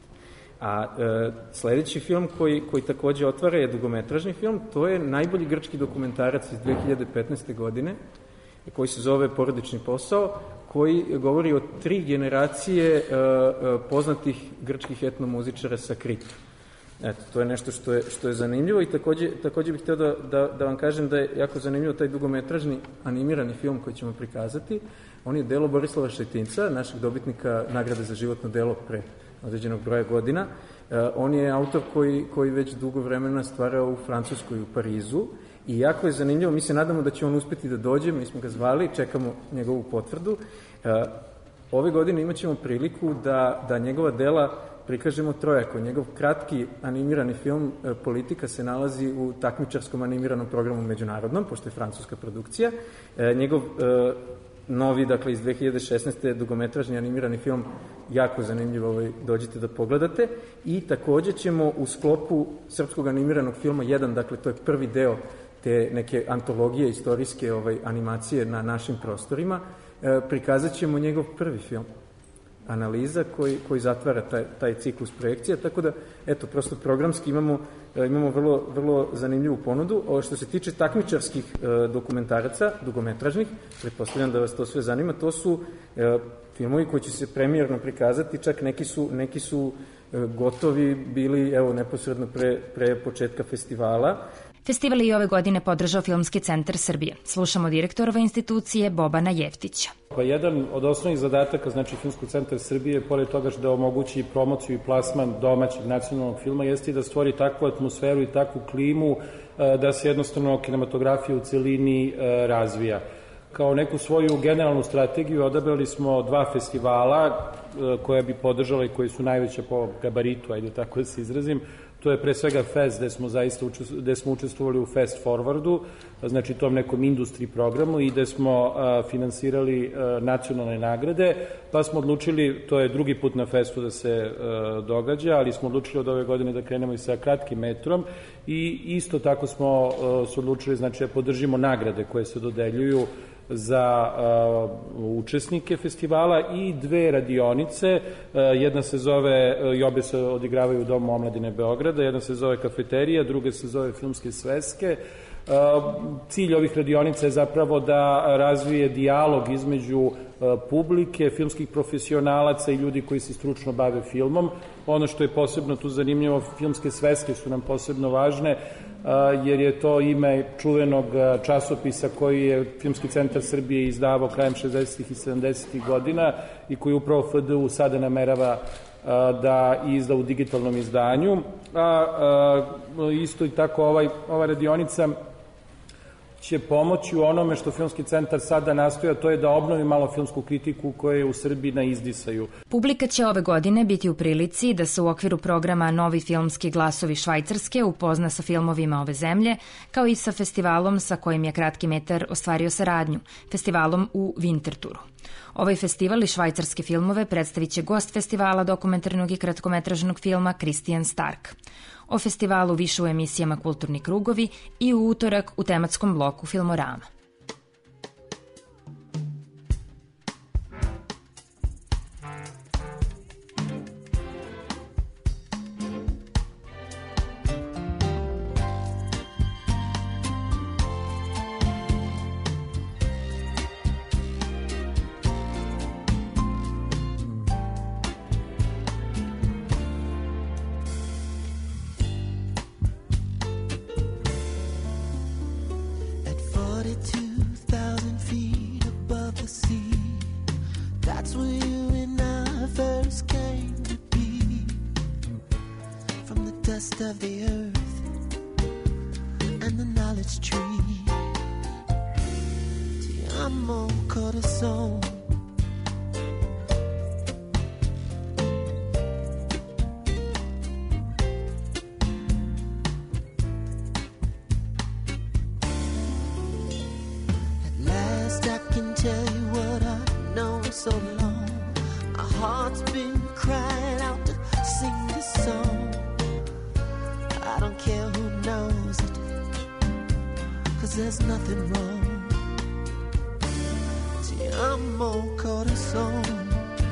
A e, sledeći film koji, koji takođe otvara je dugometražni film, to je najbolji grčki dokumentarac iz dve hiljade petnaeste. godine, koji se zove Porodični posao, koji govori o tri generacije e, e, poznatih grčkih etnomuzičara sa Krita. Eto, to je nešto što je, što je zanimljivo i takođe, takođe bih hteo da, da, da vam kažem da je jako zanimljivo taj dugometražni animirani film koji ćemo prikazati. On je delo Borislava Šetinca, našeg dobitnika nagrade za životno delo pre određenog broja godina. E, on je autor koji, koji već dugo vremena stvarao u Francuskoj i u Parizu i jako je zanimljivo. Mi se nadamo da će on uspeti da dođe, mi smo ga zvali, čekamo njegovu potvrdu. E, ove godine imat ćemo priliku da, da njegova dela prikažemo trojako. Njegov kratki animirani film Politika se nalazi u takmičarskom animiranom programu međunarodnom, pošto je francuska produkcija. E, njegov e, novi, dakle iz dve hiljade šesnaeste. dugometražni animirani film, jako zanimljivo, ovaj, dođite da pogledate. I takođe ćemo u sklopu srpskog animiranog filma jedan, dakle to je prvi deo te neke antologije istorijske ovaj, animacije na našim prostorima, e, prikazat ćemo njegov prvi film, Analiza, koji, koji zatvara taj, taj ciklus projekcija, tako da, eto, prosto programski imamo, imamo vrlo, vrlo zanimljivu ponudu. Ovo što se tiče takmičarskih e, dokumentaraca, dugometražnih, pretpostavljam da vas to sve zanima, to su e, filmovi koji će se premijerno prikazati, čak neki su, neki su e, gotovi bili, evo, neposredno pre, pre početka festivala. Festival je i ove godine podržao Filmski centar Srbije. Slušamo direktorova institucije Bobana Jeftića. Pa jedan od osnovnih zadataka, znači Filmski centar Srbije, pored toga što da omogući promociju i plasman domaćeg nacionalnog filma, jeste i da stvori takvu atmosferu i takvu klimu da se jednostavno kinematografija u celini razvija. Kao neku svoju generalnu strategiju odabrali smo dva festivala koja bi podržala i koji su najveća po gabaritu, ajde tako da se izrazim. To je pre svega Fest, gde smo zaista gde smo učestvovali u Fast Forwardu, znači tom nekom industry programu i gde smo a, finansirali a, nacionalne nagrade, pa smo odlučili, to je drugi put na Festu da se a, događa, ali smo odlučili od ove godine da krenemo i sa kratkim metrom i isto tako smo a, se odlučili, znači da podržimo nagrade koje se dodeljuju za uh, učesnike festivala i dve radionice. Uh, jedna se zove, uh, i obe se odigravaju u Domu omladine Beograda, jedna se zove Kafeterija, druga se zove Filmske sveske. Uh, cilj ovih radionica je zapravo da razvije dijalog između uh, publike, filmskih profesionalaca i ljudi koji se stručno bave filmom. Ono što je posebno tu zanimljivo, Filmske sveske su nam posebno važne, jer je to ime čuvenog časopisa koji je Filmski centar Srbije izdavao krajem šezdesetih i sedamdesetih godina i koji upravo F D U sada namerava da izda u digitalnom izdanju. A isto i tako ovaj, ova radionica će pomoći u onome što Filmski centar sada nastoja, to je da obnovi malo filmsku kritiku koja je u Srbiji na izdisaju. Publika će ove godine biti u prilici da se u okviru programa Novi filmski glasovi Švajcarske upozna sa filmovima ove zemlje, kao i sa festivalom sa kojim je Kratki metar ostvario saradnju, festivalom u Winterthuru. Ovaj festival i švajcarske filmove predstavit će gost festivala dokumentarnog i kratkometražnog filma Christian Stark. O festivalu više u emisijama Kulturni krugovi i u utorak u tematskom bloku Filmorama. Of the earth and the knowledge tree. Ti amo corazón. At last I can tell you what I know so long. My heart's been crying out to sing this song. I don't care who knows it, 'cause there's nothing wrong. Ti amo corazón.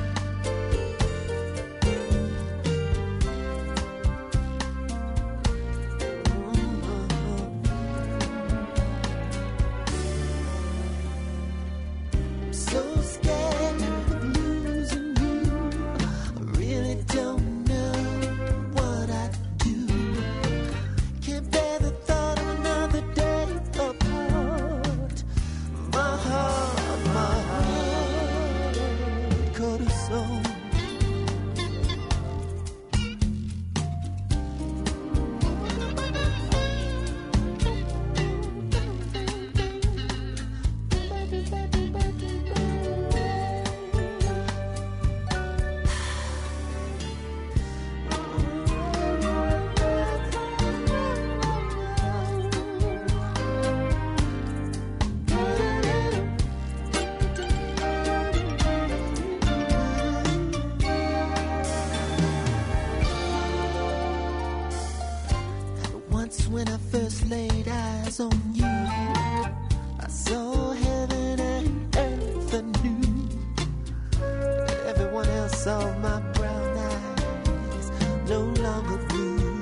When I first laid eyes on you, I saw heaven and earth anew. Everyone else saw my brown eyes, no longer blue.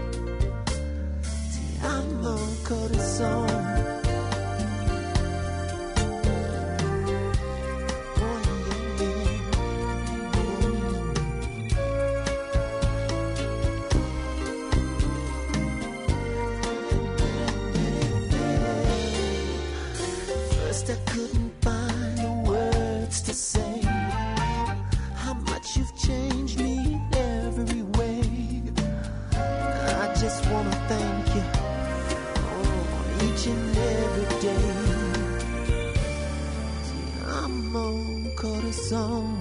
Ti amo corazón. I couldn't find the words to say how much you've changed me in every way. I just want to thank you oh, each and every day. Ti amo corazón.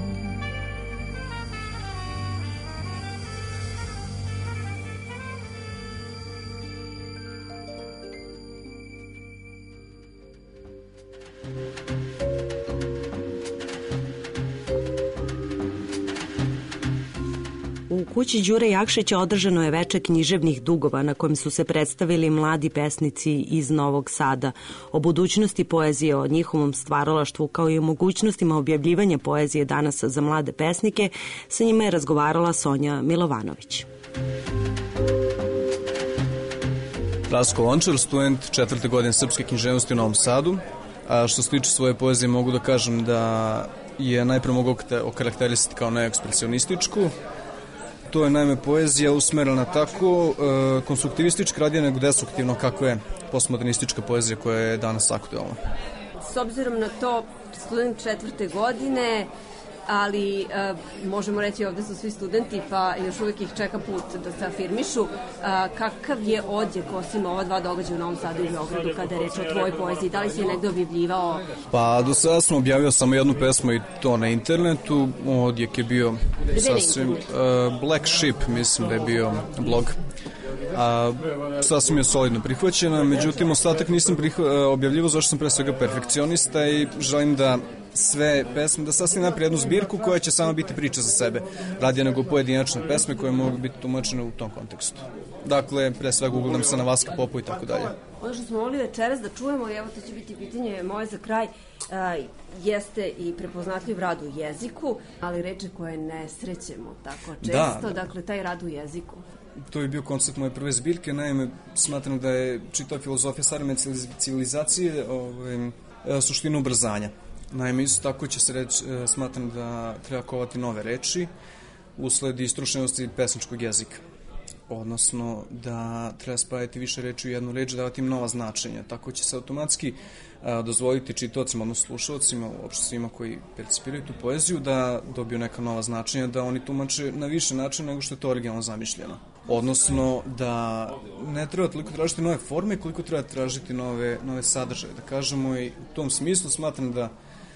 U kući Đure Jakšića održano je veče književnih dugova na kojem su se predstavili mladi pesnici iz Novog Sada. O budućnosti poezije, o njihovom stvaralaštvu kao i o mogućnostima objavljivanja poezije danas za mlade pesnike sa njima je razgovarala Sonja Milovanović. Rasko Lončar, student četvrte godine srpske književnosti u Novom Sadu. A što se tiče svoje poezije mogu da kažem da je najprije mogu okarakterisati kao neekspresionističku. To je naime poezija usmerena tako e, konstruktivistički radije nego destruktivno kako je postmodernistička poezija koja je danas aktualna. S obzirom na to, student četvrte godine, ali a, možemo reći ovde su svi studenti, pa još uvek ih čeka put da se afirmišu. A, kakav je odjek osim ova dva događaja u Novom Sadu i Beogradu kada je reč o tvojoj poeziji? Da li si je negde objavljivao? Pa do sada sam objavio samo jednu pesmu i to na internetu. Odjek je bio sasvim... Uh, Black Sheep, mislim da je bio blog. A, sasvim je solidno prihvaćena, međutim ostatak nisam prihva, objavljivo zašto sam pre svega perfekcionista i želim da sve pesme, da sasvim napravim jednu zbirku koja će samo biti priča za sebe, radije nego pojedinačne pesme koje mogu biti tumačene u tom kontekstu. Dakle, pre svega ugledam se na Vaska Popu i tako dalje. Ono što smo mogli večeras da čujemo, i evo to će biti pitanje moje za kraj, a, jeste i prepoznatljiv rad u jeziku, ali reči koje ne srećemo tako često, da. Dakle, taj rad u jeziku. To je bio koncept moje prve zbirke, naime, smatram da je čitava filozofija savremene civilizacije ovaj, suština ubrzanja. Naime, isto tako će se reći, smatram da treba kovati nove reči usled istručenosti pesničkog jezika. Odnosno da treba spajati više reči u jednu reč, davati im nova značenja. Tako će se automatski a, dozvoliti čitaocima, odnosno slušalcima, uopšte svima koji percipiraju tu poeziju, da dobiju neka nova značenja, da oni tumače na više načina nego što je to originalno zamišljeno. Odnosno da ne treba toliko tražiti nove forme, koliko treba tražiti nove, nove sadržaje. Da kažemo, i u tom smislu smatram da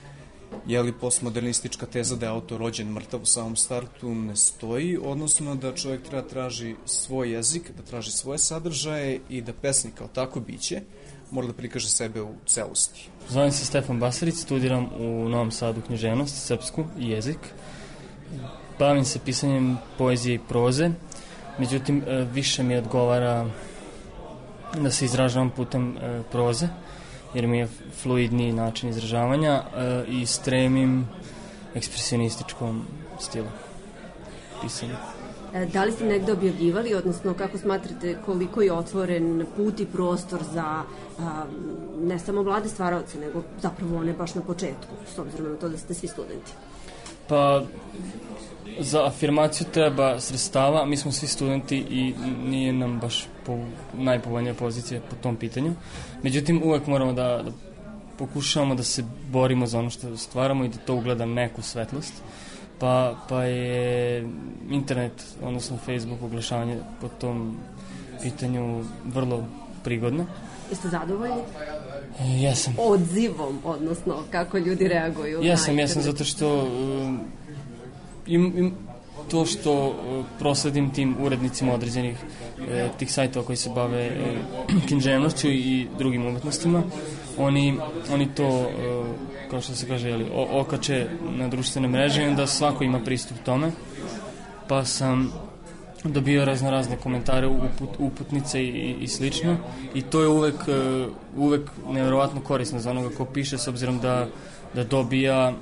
je li postmodernistička teza da je autor rođen mrtav u samom startu ne stoji, odnosno da čovjek treba traži svoj jezik, da traži svoje sadržaje i da pesnik kao tako biće mora da prikaže sebe u celosti. Zovem se Stefan Basarić, studiram u Novom Sadu književnost, srpsku i jezik. Bavim se pisanjem poezije i proze, međutim više mi odgovara da se izražavam putem proze, jer mi je fluidniji način izražavanja e, i stremim ekspresionističkom stilu pisanja. E, da li ste negde objavljivali, odnosno kako smatrate koliko je otvoren put i prostor za a, ne samo mlade stvaraoce, nego zapravo one baš na početku, s obzirom na to da ste svi studenti? Pa, za afirmaciju treba sredstava, mi smo svi studenti i nije nam baš po, najpovoljnija pozicija po tom pitanju. Međutim, uvek moramo da, da pokušavamo da se borimo za ono što stvaramo i da to ugleda neku svetlost. Pa, pa je internet, odnosno Facebook, oglašavanje po tom pitanju vrlo prigodno. Jeste zadovoljni? E, jesam. Odzivom, odnosno kako ljudi reaguju? Jesam, jesam, zato što um, im, im, to što uh, prosledim tim urednicima određenih uh, tih sajtova koji se bave uh, književnošću i drugim umetnostima, oni, oni to, uh, kao što se kaže, jeli, o, okače na društvene mreže i onda svako ima pristup tome, pa sam dobio razno razne komentare, uput, uputnice i, i slično, i to je uvek, uh, uvek nevjerovatno korisno za onoga ko piše, s obzirom da, da dobija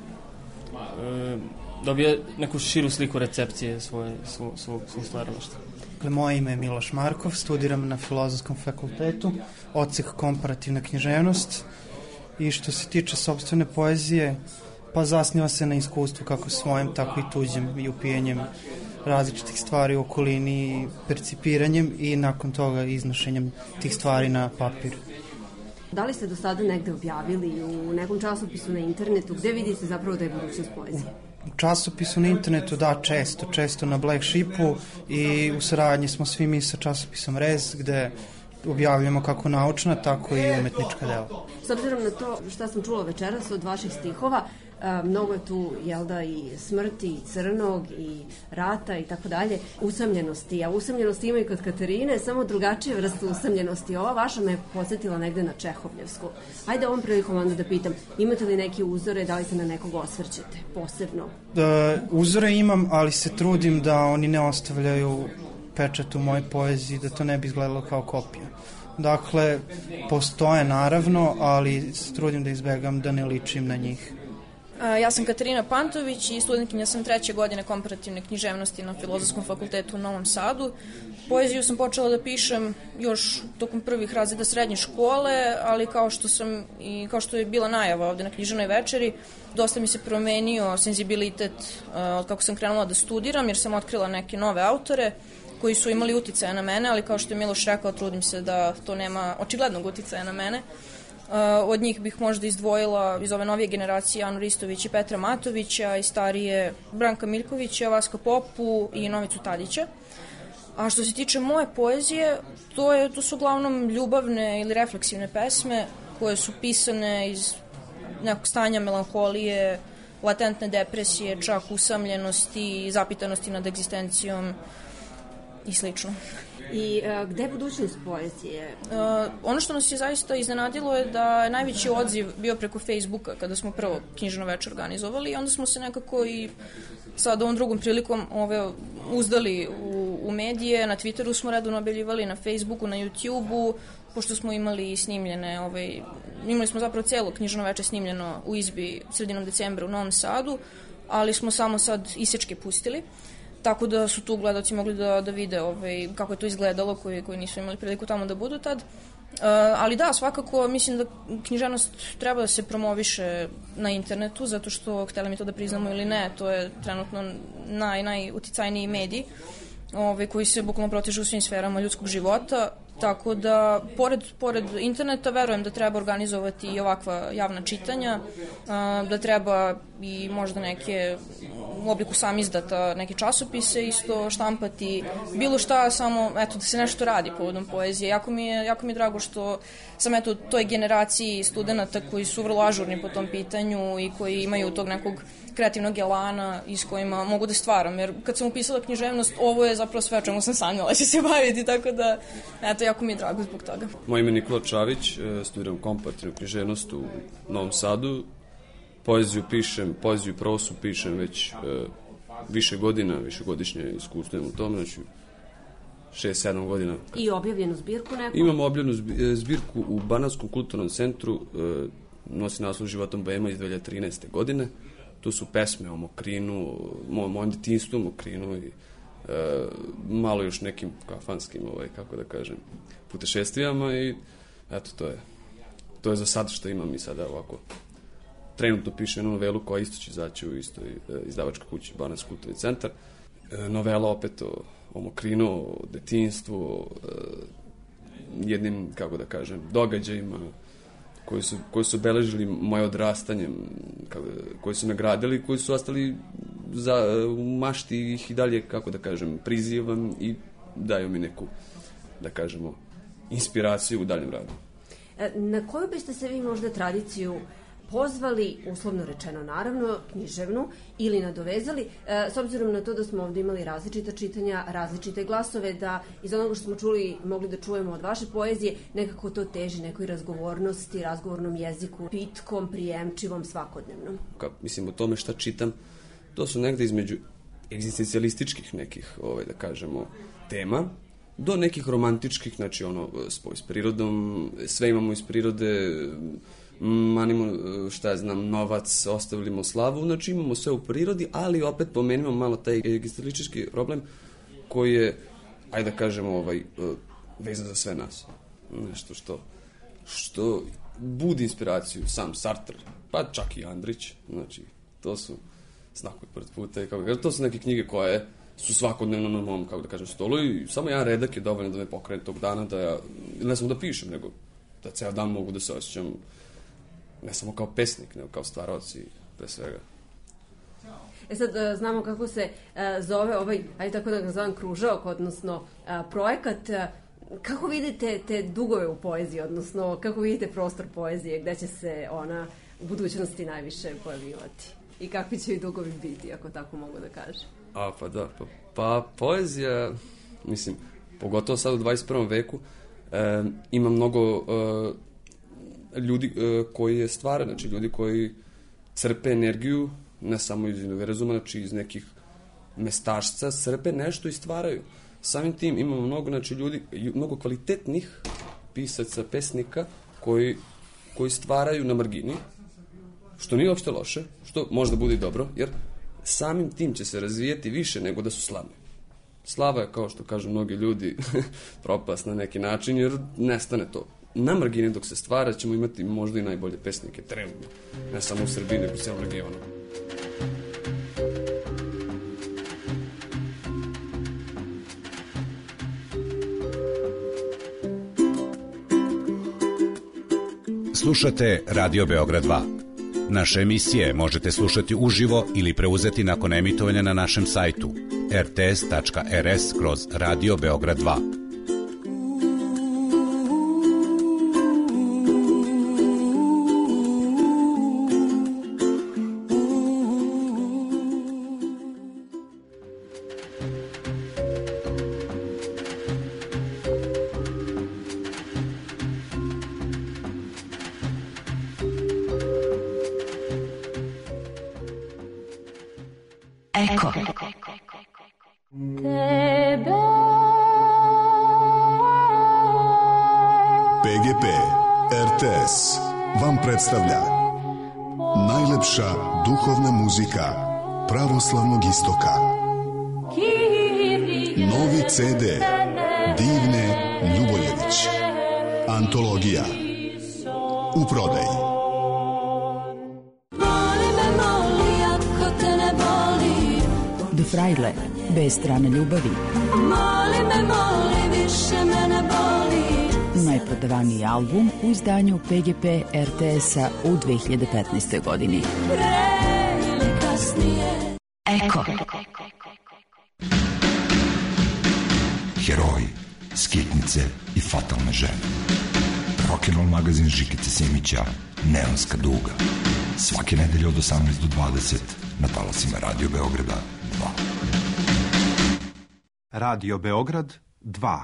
uh, dobija neku širu sliku recepcije svoje, svog, svog, svog stvaralaštva. Moje ime je Miloš Markov, studiram na Filozofskom fakultetu, odsek komparativna književnost, i što se tiče sopstvene poezije, pa zasniva se na iskustvu kako svojem, tako i tuđem, i upijenjem različitih stvari u okolini, percipiranjem i nakon toga iznošenjem tih stvari na papir. Da li ste do sada negde objavili u nekom časopisu na internetu, gde vidite zapravo da je budućnost poezije? U časopisu na internetu, da, često, često na Black Sheepu, i u saradnji smo svi mi sa časopisom Rez, gde objavljamo kako naučna, tako i umetnička dela. S obzirom na to šta sam čula večeras od vaših stihova, a, mnogo je tu, jel da, i smrti, i crnog, i rata, i tako dalje, usamljenosti. A usamljenosti ima i kod Katarine, samo drugačije vrste usamljenosti. Ova vaša me podsjetila negde na Čehovljevsku. Ajde ovom prilikom onda da pitam, imate li neke uzore, da li se na nekog osvrćete posebno? Da, uzore imam, ali se trudim da oni ne ostavljaju pečat u mojoj poeziji, da to ne bi izgledalo kao kopija. Dakle, postoje naravno, ali se trudim da izbegam da ne ličim na njih. Ja sam Katarina Pantović i studentkinja sam treće godine komparativne književnosti na Filozofskom fakultetu u Novom Sadu. Poeziju sam počela da pišem još tokom prvih razreda srednje škole, ali kao što sam i kao što je bila najava ovde na književnoj večeri, dosta mi se promenio senzibilitet od kako sam krenula da studiram, jer sam otkrila neke nove autore koji su imali uticaja na mene, ali kao što je Miloš rekao, trudim se da to nema očiglednog uticaja na mene. Od njih bih možda izdvojila iz ove novije generacije Anu Ristović i Petra Matovića, i starije Branka Miljkovića, Vaska Popu i Novicu Tadića. A što se tiče moje poezije, to, je, to su uglavnom ljubavne ili refleksivne pesme koje su pisane iz nekog stanja melanholije, latentne depresije, čak usamljenosti, zapitanosti nad egzistencijom i slično. I uh, gde je budućnost poezije? Uh, ono što nas je zaista iznenadilo je da je najveći odziv bio preko Facebooka kada smo prvo knjižno večer organizovali, i onda smo se nekako i sad ovom drugom prilikom ove, uzdali u, u medije. Na Twitteru smo redovno objavljivali, na Facebooku, na YouTubeu, pošto smo imali snimljene, ovaj, imali smo zapravo celo knjižno večer snimljeno u izbi sredinom decembra u Novom Sadu, ali smo samo sad isečke pustili. Tako da su tu gledaoci mogli da, da vide ovaj, kako je to izgledalo, koji, koji nisu imali priliku tamo da budu tad. Uh, ali da, svakako mislim da književnost treba da se promoviše na internetu, zato što, hteli mi to da priznamo ili ne, to je trenutno naj, najuticajniji medij ovaj, koji se bukvalno proteže u svim sferama ljudskog života. Tako da, pored, pored interneta, verujem da treba organizovati i ovakva javna čitanja, da treba i možda neke u obliku samizdata, neke časopise isto štampati, bilo šta, samo eto, da se nešto radi povodom poezije. Jako mi je, jako mi je drago što sam eto, toj generaciji studenta koji su vrlo ažurni po tom pitanju i koji imaju tog nekog kreativnog elana i s kojima mogu da stvaram, jer kad sam upisala književnost, ovo je zapravo sve o čemu sam sanjala će se baviti, tako da, eto, jako mi je drago zbog toga. Moje ime je Nikola Čavić, studiram komparativnu književnost u Novom Sadu. Poeziju pišem, poeziju i prosu pišem već e, više godina, višegodišnje iskustvo u tome, znači šest sedam godina. I objavljenu zbirku neku? Imam objavljenu zbirku u Banatskom kulturnom centru, e, nosi naslov Životom Boema iz dve hiljade trinaeste. godine. Tu su pesme o Mokrinu, o mojom detinjstvu o Mokrinu i e, malo još nekim kafanskim, ovaj, kako da kažem, putešestvijama i eto, to je, to je za sad što imam i sada ovako. Trenutno pišem jednu novelu koja isto će izaći u istoj e, izdavačkoj kući Banatski kulturni centar. E, novela opet o, o Mokrinu, o detinjstvu, o e, jednim, kako da kažem, događajima koji su, koji su obeležili moje odrastanje, koji su nagradili, koji su ostali za, u mašti ih i dalje, kako da kažem, prizivam i daju mi neku, da kažemo, inspiraciju u daljem radu. Na koju biste se vi možda tradiciju pozvali, uslovno rečeno naravno, književnu, ili nadovezali, e, s obzirom na to da smo ovde imali različita čitanja, različite glasove, da iz onoga što smo čuli mogli da čujemo od vaše poezije, nekako to teži nekoj razgovornosti, razgovornom jeziku, pitkom, prijemčivom, svakodnevnom. Ka, mislim, o tome šta čitam, to su negde između egzistencijalističkih nekih, ovaj, da kažemo, tema, do nekih romantičkih, znači ono, spoj s prirodom, sve imamo iz prirode, manimo, šta ja znam, novac, ostavljamo slavu, znači imamo sve u prirodi, ali opet pomenimo malo taj egzistencijalistički problem koji je, ajde da kažemo, ovaj, vezan za sve nas. Nešto što, što budi inspiraciju, sam Sartre, pa čak i Andrić, znači, to su znakovi pored puta i kako kažem, to su neke knjige koje su svakodnevno na mom, kako da kažem, stolu i samo jedan redak je dovoljno da me pokrene tog dana, da ja, ne samo da pišem, nego da ceo dan mogu da se osjećam ne samo kao pesnik, nego kao stvaraoc i pre svega. E sad, znamo kako se zove ovaj, ajde tako da ga zovem, kružok, odnosno projekat. Kako vidite te dugove u poeziji, odnosno kako vidite prostor poezije, gde će se ona u budućnosti najviše pojavljivati? I kakvi će i dugovi biti, ako tako mogu da kažem? A, pa da, pa, pa poezija, mislim, pogotovo sad u dvadeset prvom veku, e, ima mnogo e, ljudi e, koji je stvara, znači ljudi koji crpe energiju, ne samo iz univerzuma, znači iz nekih mestašca, crpe nešto i stvaraju. Samim tim imamo mnogo, znači, ljudi, mnogo kvalitetnih pisaca, pesnika koji, koji stvaraju na margini, što nije uopšte loše, što možda bude i dobro, jer samim tim će se razvijeti više nego da su slavni. Slava je, kao što kažu mnogi ljudi, propast na neki način, jer nestane to. Na margini dok se stvara ćemo imati možda i najbolje pesnike trenutno, ne samo u Srbiji, nego u cijelom regionu. Slušate Radio Beograd dva. Naše emisije možete slušati uživo ili preuzeti nakon emitovanja na našem sajtu er te es tačka er es kroz Radio Beograd dva. Eko. P G P R T S vam predstavlja najlepša duhovna muzika pravoslavnog istoka. Novi C D Divne Ljuboljević. Antologija. U prodaji. Frajle, bez strane ljubavi. Moli me, moli, više me ne boli. Najprodavaniji album u izdanju P G P R T S-a u dve hiljade petnaestoj. godini. Pre ili kasnije. Eko. Heroji, skitnice i fatalne žene. Rock'n'roll magazin Žikice Simića, Neonska duga. Svake nedelje od osamnaest do dvadeset na talasima Radio Beograda dva. Radio Beograd dva.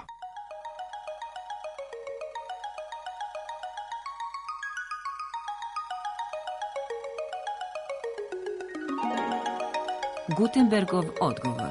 Gutenbergov odgovor.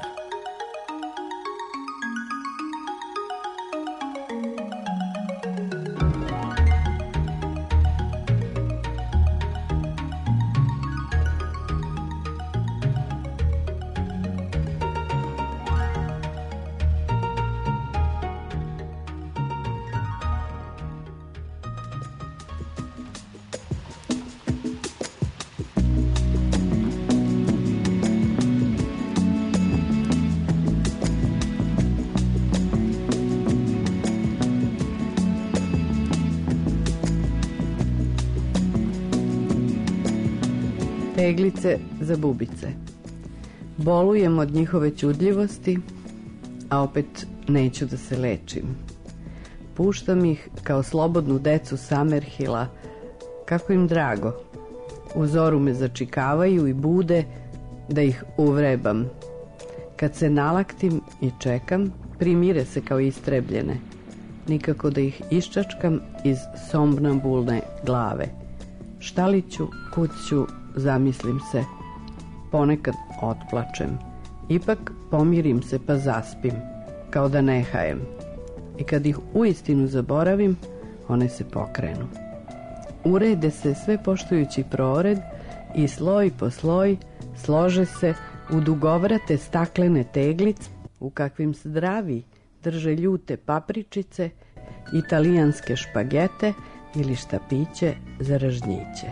Teglice za bubice. Bolujem od njihove ćudljivosti, a opet neću da se lečim. Puštam ih kao slobodnu decu Summerhilla, kako im drago. U zoru me začikavaju i bude da ih uvrebam. Kad se nalaktim i čekam, primire se kao istrebljene. Nikako da ih iščačkam iz somnambulne glave. Šta li ću, kud ću, zamislim se. Ponekad otplačem. Ipak pomirim se pa zaspim, kao da ne hajem. I kad ih uistinu zaboravim, one se pokrenu. Urede se sve poštujući prored i sloj po sloj slože se u dugovrate staklene teglice u kakvim zdravi drže ljute papričice, italijanske špagete ili štapiće za ražnjiće.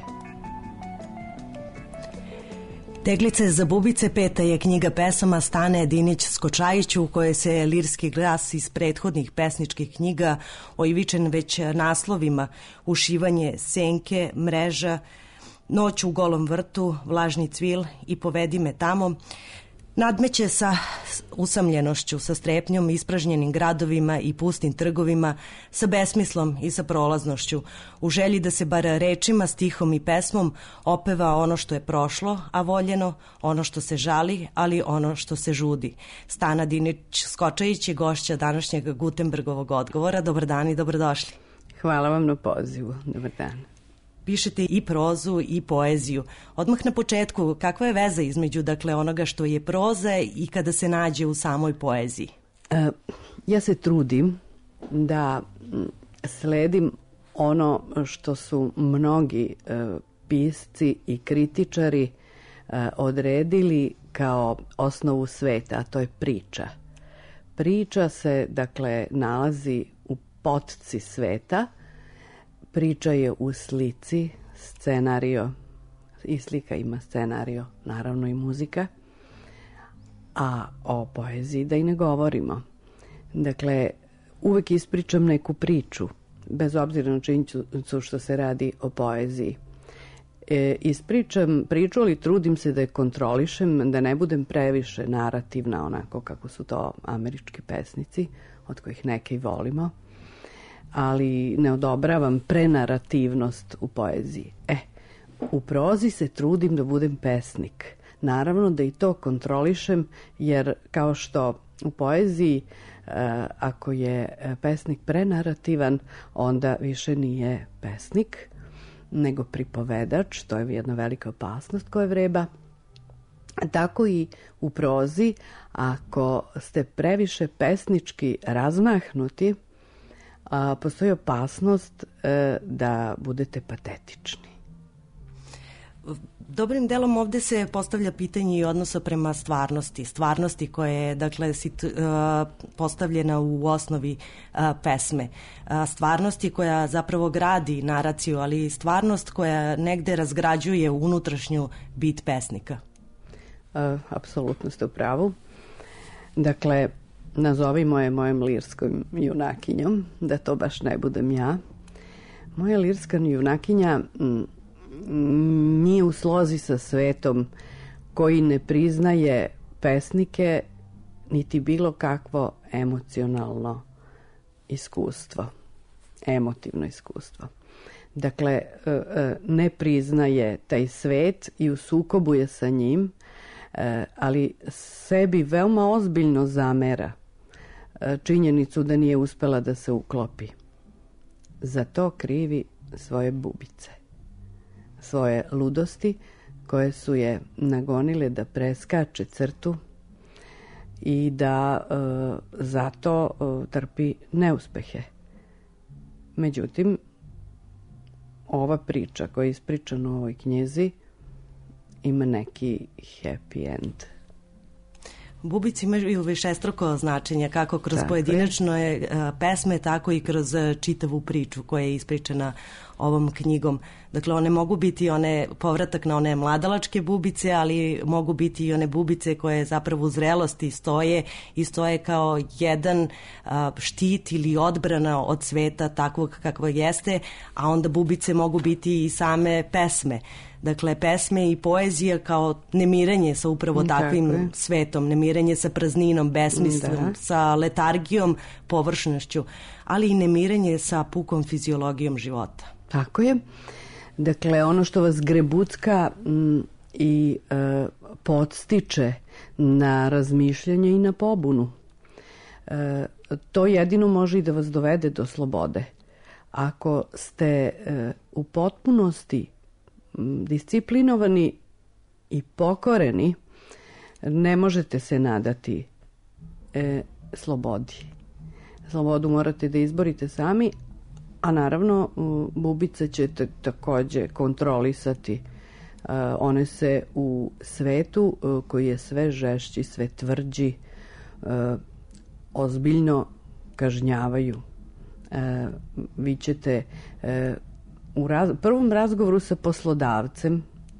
Teglice za bubice peta je knjiga pesama Stane Dinić-Skočajić, u kojoj se lirski glas iz prethodnih pesničkih knjiga oivičen već naslovima Ušivanje senke, Mreža, Noć u golom vrtu, Vlažni cvil i Povedi me tamo, nadmeće sa usamljenošću, sa strepnjom, ispražnjenim gradovima i pustim trgovima, sa besmislom i sa prolaznošću, u želji da se bar rečima, stihom i pesmom opeva ono što je prošlo, a voljeno, ono što se žali, ali ono što se žudi. Stana Dinić-Skočajić je gošća današnjeg Gutenbergovog odgovora. Dobar dan i dobrodošli. Hvala vam na pozivu. Dobar dan. Pišete i prozu i poeziju. Odmah na početku, kakva je veza između dakle onoga što je proza i kada se nađe u samoj poeziji? E, ja se trudim da sledim ono što su mnogi e, pisci i kritičari e, odredili kao osnovu sveta, a to je priča. Priča se, dakle, nalazi u potci sveta. Priča je u slici, scenario, i slika ima scenario, naravno i muzika, a o poeziji da i ne govorimo. Dakle, uvek ispričam neku priču bez obzira na činjenicu što se radi o poeziji. E, ispričam priču, ali trudim se da je kontrolišem, da ne budem previše narativna, onako kako su to američki pesnici, od kojih neke i volimo, ali ne odobravam prenarativnost u poeziji. E, u prozi se trudim da budem pesnik. Naravno da i to kontrolišem, jer kao što u poeziji, e, ako je pesnik prenarativan, onda više nije pesnik, nego pripovedač, to je jedna velika opasnost koja vreba. Tako i u prozi, ako ste previše pesnički razmahnuti, a, postoji opasnost e, da budete patetični. Dobrim delom ovde se postavlja pitanje i odnosa prema stvarnosti. Stvarnosti koja je, dakle, situ, uh, postavljena u osnovi uh, pesme. Uh, stvarnosti koja zapravo gradi naraciju, ali i stvarnost koja negde razgrađuje unutrašnju bit pesnika. Uh, apsolutno ste u pravu. Dakle, nazovimo je mojom lirskom junakinjom, da to baš ne budem ja. Moja lirska junakinja m, nije u slozi sa svetom koji ne priznaje pesnike niti bilo kakvo emocionalno iskustvo, emotivno iskustvo. Dakle, ne priznaje taj svet i u sukobu je sa njim, ali sebi veoma ozbiljno zamera činjenicu da nije uspela da se uklopi. Za to krivi svoje bubice, svoje ludosti koje su je nagonile da preskače crtu i da e, zato e, trpi neuspehe. Međutim, ova priča koja je ispričana u ovoj knjizi ima neki happy end. Bubice imaju višestruko značenje, kako kroz tako pojedinačne je. pesme, tako i kroz čitavu priču koja je ispričana ovom knjigom. Dakle, one mogu biti one povratak na one mladalačke bubice, ali mogu biti i one bubice koje zapravo u zrelosti stoje i stoje kao jedan a, štit ili odbrana od sveta takvog kakvo jeste, a onda bubice mogu biti i same pesme. Dakle, pesme i poezija kao nemirenje sa upravo takvim dakle. svetom, nemirenje sa prazninom, besmislom, da. sa letargijom, površnošću, ali i nemirenje sa pukom fiziologijom života. Tako je. Dakle, ono što vas grebucka m, i e, podstiče na razmišljanje i na pobunu, e, to jedino može i da vas dovede do slobode. Ako ste e, u potpunosti disciplinovani i pokoreni, ne možete se nadati e, slobodi. Slobodu morate da izborite sami, a naravno bubice ćete takođe kontrolisati. E, one se u svetu e, koji je sve žešći, sve tvrđi, e, ozbiljno kažnjavaju. E, vi ćete e, u raz, prvom razgovoru sa poslodavcem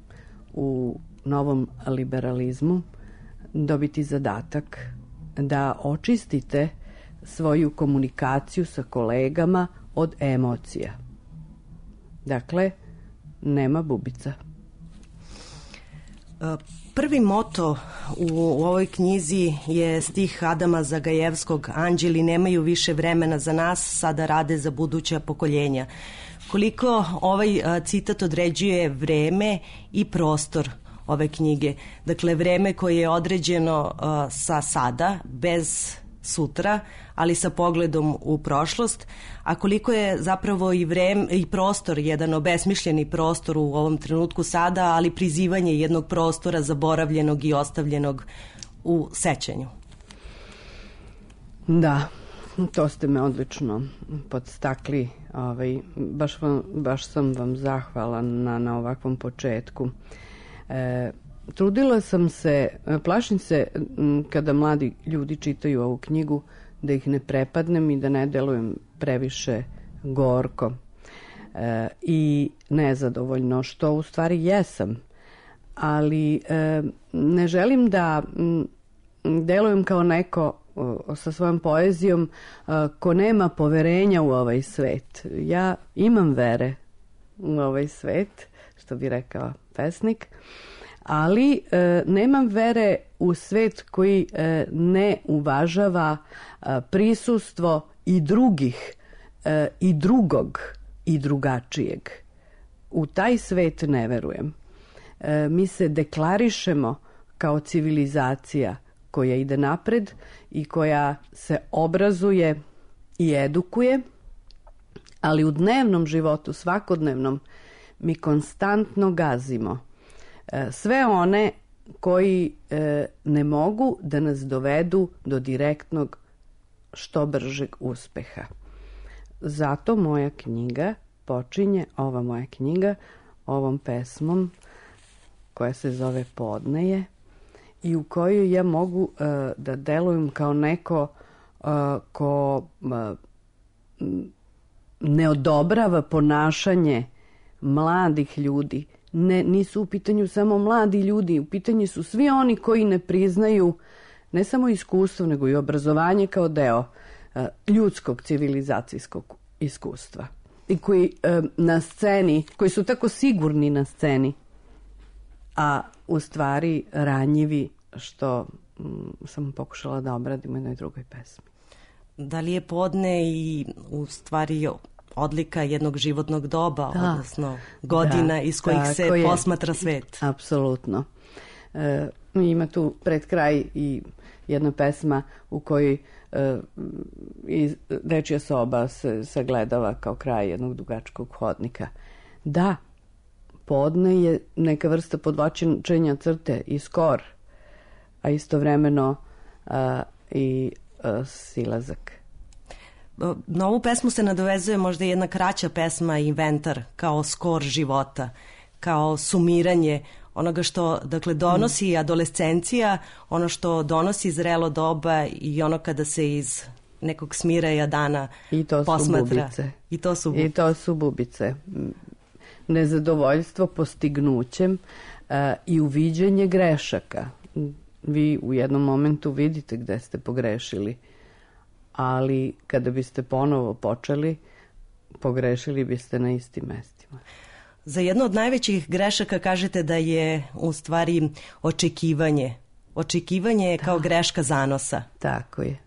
u novom liberalizmu dobiti zadatak da očistite svoju komunikaciju sa kolegama od emocija. Dakle, nema bubica. Prvi moto u, u ovoj knjizi je stih Adama Zagajevskog: Anđeli nemaju više vremena za nas, sada rade za buduća pokoljenja. Koliko ovaj a, citat određuje vreme i prostor ove knjige. Dakle, vreme koje je određeno a, sa sada, bez sutra, ali sa pogledom u prošlost, a koliko je zapravo i vreme i prostor, jedan obesmišljeni prostor u ovom trenutku sada, ali prizivanje jednog prostora zaboravljenog i ostavljenog u sećanju. Da, to ste me odlično podstakli. Ovaj, baš, vam, baš sam vam zahvala na, na ovakvom početku. E, trudila sam se, plašim se kada mladi ljudi čitaju ovu knjigu, da ih ne prepadnem i da ne delujem previše gorko e, i nezadovoljno, što u stvari jesam. Ali e, ne želim da m, delujem kao neko sa svojom poezijom ko nema poverenja u ovaj svet. Ja imam vere u ovaj svet, što bi rekao pesnik, ali e, nemam vere u svet koji e, ne uvažava e, prisustvo i drugih e, i drugog i drugačijeg. U taj svet ne verujem. E, mi se deklarišemo kao civilizacija koja ide napred i koja se obrazuje i edukuje, ali u dnevnom životu, svakodnevnom, mi konstantno gazimo e, sve one koji e, ne mogu da nas dovedu do direktnog što bržeg uspeha. Zato moja knjiga počinje, ova moja knjiga, ovom pesmom koja se zove Podneje i u kojoj ja mogu uh, da delujem kao neko uh, ko uh, ne odobrava ponašanje mladih ljudi. Ne, nisu u pitanju samo mladi ljudi, u pitanju su svi oni koji ne priznaju ne samo iskustvo, nego i obrazovanje kao deo uh, ljudskog civilizacijskog iskustva. I koji uh, na sceni, koji su tako sigurni na sceni, a u stvari ranjivi, što mm, sam pokušala da obradim u jednoj drugoj pesmi. Da li je Podne i u stvari odlika jednog životnog doba, da, odnosno godina da, iz kojih se je. Posmatra svet? Apsolutno. E, ima tu pred kraj i jedna pesma u kojoj e, iz, dečija soba se sagledava kao kraj jednog dugačkog hodnika. Da, Podne je neka vrsta podvlačenja crte i skor, a istovremeno a, i a, silazak. Na ovu pesmu se nadovezuje možda jedna kraća pesma Inventar, kao skor života, kao sumiranje onoga što, dakle, donosi mm. adolescencija, ono što donosi zrelo doba i ono kada se iz nekog smiraja dana I to posmatra. Su bubice. I to su I to su bubice. Nezadovoljstvo postignućem uh, i uviđenje grešaka. Vi u jednom momentu vidite gde ste pogrešili, ali kada biste ponovo počeli, pogrešili biste na istim mestima. Za jedno od najvećih grešaka kažete da je u stvari očekivanje. Očekivanje je kao greška zanosa. Tako je.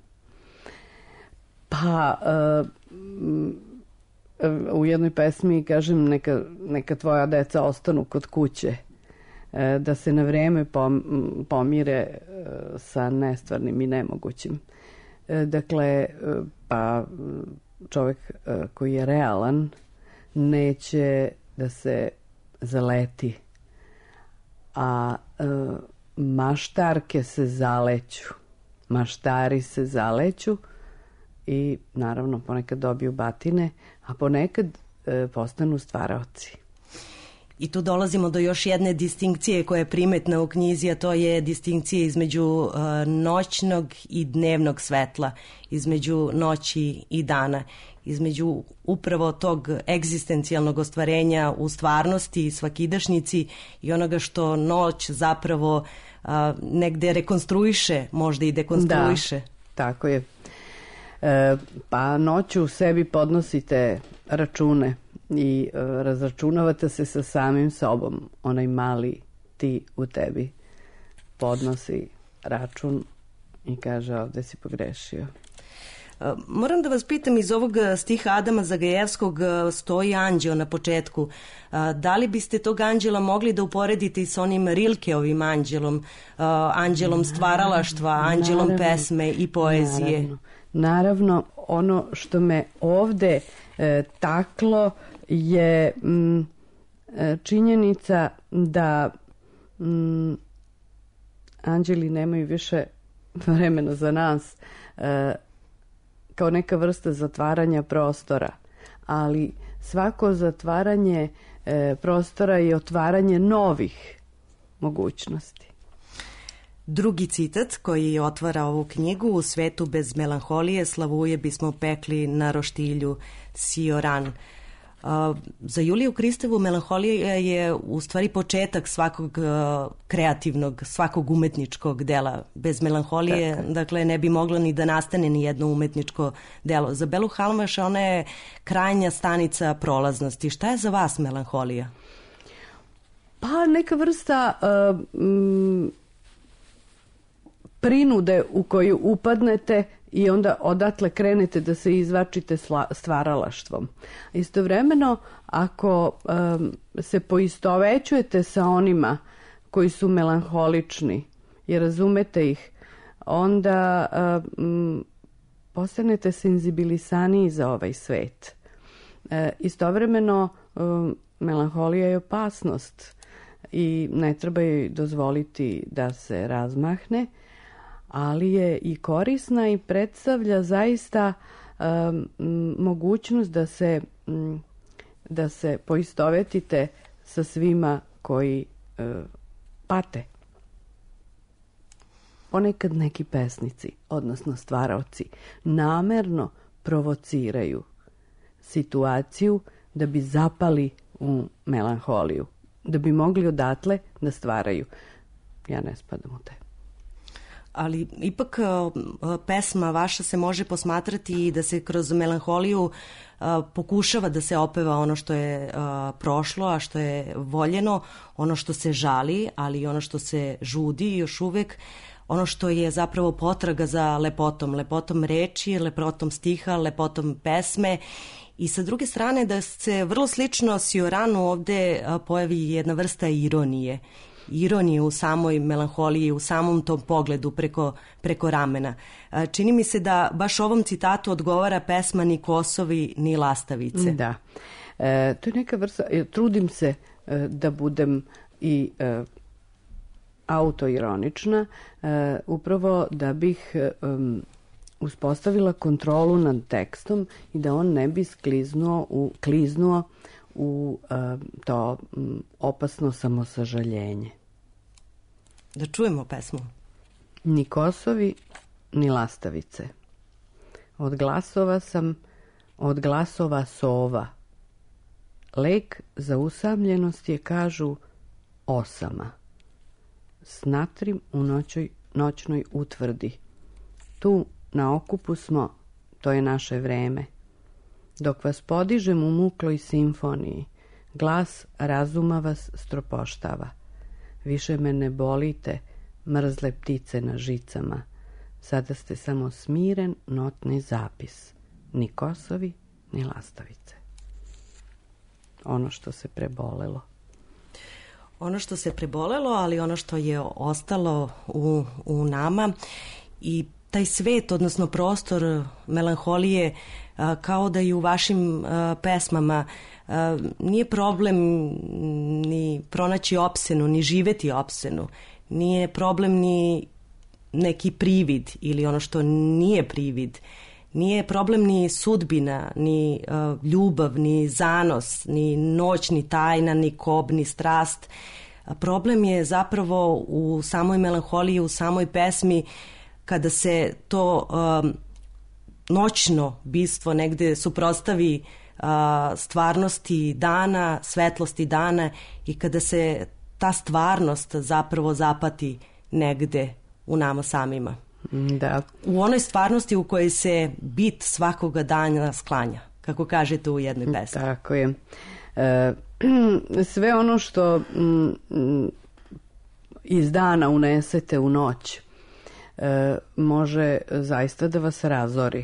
Pa... Uh, u jednoj pesmi kažem neka, neka tvoja deca ostanu kod kuće, da se na vrijeme pomire sa nestvarnim i nemogućim. Dakle, pa čovjek koji je realan neće da se zaleti, a maštarke se zaleću, maštari se zaleću i naravno ponekad dobiju batine, a ponekad e, postanu stvaraoci. I tu dolazimo do još jedne distinkcije koja je primetna u knjizi, a to je distinkcija između e, noćnog i dnevnog svetla, između noći i dana, između upravo tog egzistencijalnog ostvarenja u stvarnosti i svakidašnjici i onoga što noć zapravo a, negde rekonstruiše, možda i dekonstruiše. Da, tako je. E, pa noću u sebi podnosite račune i e, razračunavate se sa samim sobom. Onaj mali ti u tebi podnosi račun i kaže ovde si pogrešio. Moram da vas pitam, iz ovog stiha Adama Zagajevskog stoji anđeo na početku. Da li biste tog anđela mogli da uporedite s onim Rilkeovim anđelom, anđelom stvaralaštva, anđelom naravno, pesme i poezije? Naravno. Naravno, ono što me ovde e, taklo je m, e, činjenica da m, anđeli nemaju više vremena za nas, e, kao neka vrsta zatvaranja prostora, ali svako zatvaranje e, prostora je otvaranje novih mogućnosti. Drugi citat koji otvara ovu knjigu: u svetu bez melanholije slavuje bismo pekli na roštilju Sioran. A, za Juliju Kristevu melanholija je u stvari početak svakog a, kreativnog, svakog umetničkog dela. Bez melanholije, dakle. dakle, ne bi moglo ni da nastane ni jedno umetničko delo. Za Belu Halmaš ona je krajnja stanica prolaznosti. Šta je za vas melanholija? Pa neka vrsta uh, m, prinude u koju upadnete i onda odatle krenete da se izvačite stvaralaštvom. Istovremeno, ako um, se poistovećujete sa onima koji su melanholični i razumete ih, onda um, postanete senzibilisaniji za ovaj svet. E, istovremeno, um, melanholija je opasnost i ne treba joj dozvoliti da se razmahne, ali je i korisna i predstavlja zaista um, mogućnost da se, um, da se poistovetite sa svima koji uh, pate. Ponekad neki pesnici, odnosno stvaraoci, namerno provociraju situaciju da bi zapali u melanholiju, da bi mogli odatle da stvaraju. Ja ne spadam u te. Ali ipak pesma vaša se može posmatrati i da se kroz melanholiju pokušava da se opeva ono što je prošlo, a što je voljeno, ono što se žali, ali i ono što se žudi još uvek, ono što je zapravo potraga za lepotom, lepotom reči, lepotom stiha, lepotom pesme. I sa druge strane da se vrlo slično Sioranu ovde pojavi jedna vrsta ironije. Ironije u samoj melanholiji, u samom tom pogledu preko, preko ramena. Čini mi se da baš ovom citatu odgovara pesma Ni kosovi, ni lastavice. Da. E, to je neka vrsta, trudim se e, da budem i e, autoironična, e, upravo da bih e, uspostavila kontrolu nad tekstom i da on ne bi skliznuo u, kliznuo u e, to m, opasno samosažaljenje. Da čujemo pesmu. Ni kosovi, ni lastavice. Od glasova sam, od glasova sova. Lek za usamljenost je, kažu, osama. Snatrim u noćoj, noćnoj utvrdi. Tu na okupu smo, to je naše vreme. Dok vas podižem u mukloj simfoniji, glas razuma vas stropoštava. Više me ne bolite, mrzle ptice na žicama. Sada ste samo smiren notni zapis. Ni kosovi, ni lastavice. Ono što se prebolelo. Ono što se prebolelo, ali ono što je ostalo u, u nama i taj svet, odnosno prostor melanholije, kao da i u vašim pesmama nije problem ni pronaći opsenu, ni živeti opsenu. Nije problem ni neki privid ili ono što nije privid. Nije problem ni sudbina, ni uh, ljubav, ni zanos, ni noć, ni tajna, ni kob, ni strast. Problem je zapravo u samoj melanholiji, u samoj pesmi, kada se to um, noćno bistvo negde suprotstavi uh, stvarnosti dana, svetlosti dana i kada se ta stvarnost zapravo zapati negde u nama samima. Da. U onoj stvarnosti u kojoj se bit svakoga dana sklanja, kako kažete u jednoj pesmi. Tako je. E, sve ono što m, iz dana unesete u noć e, može zaista da vas razori.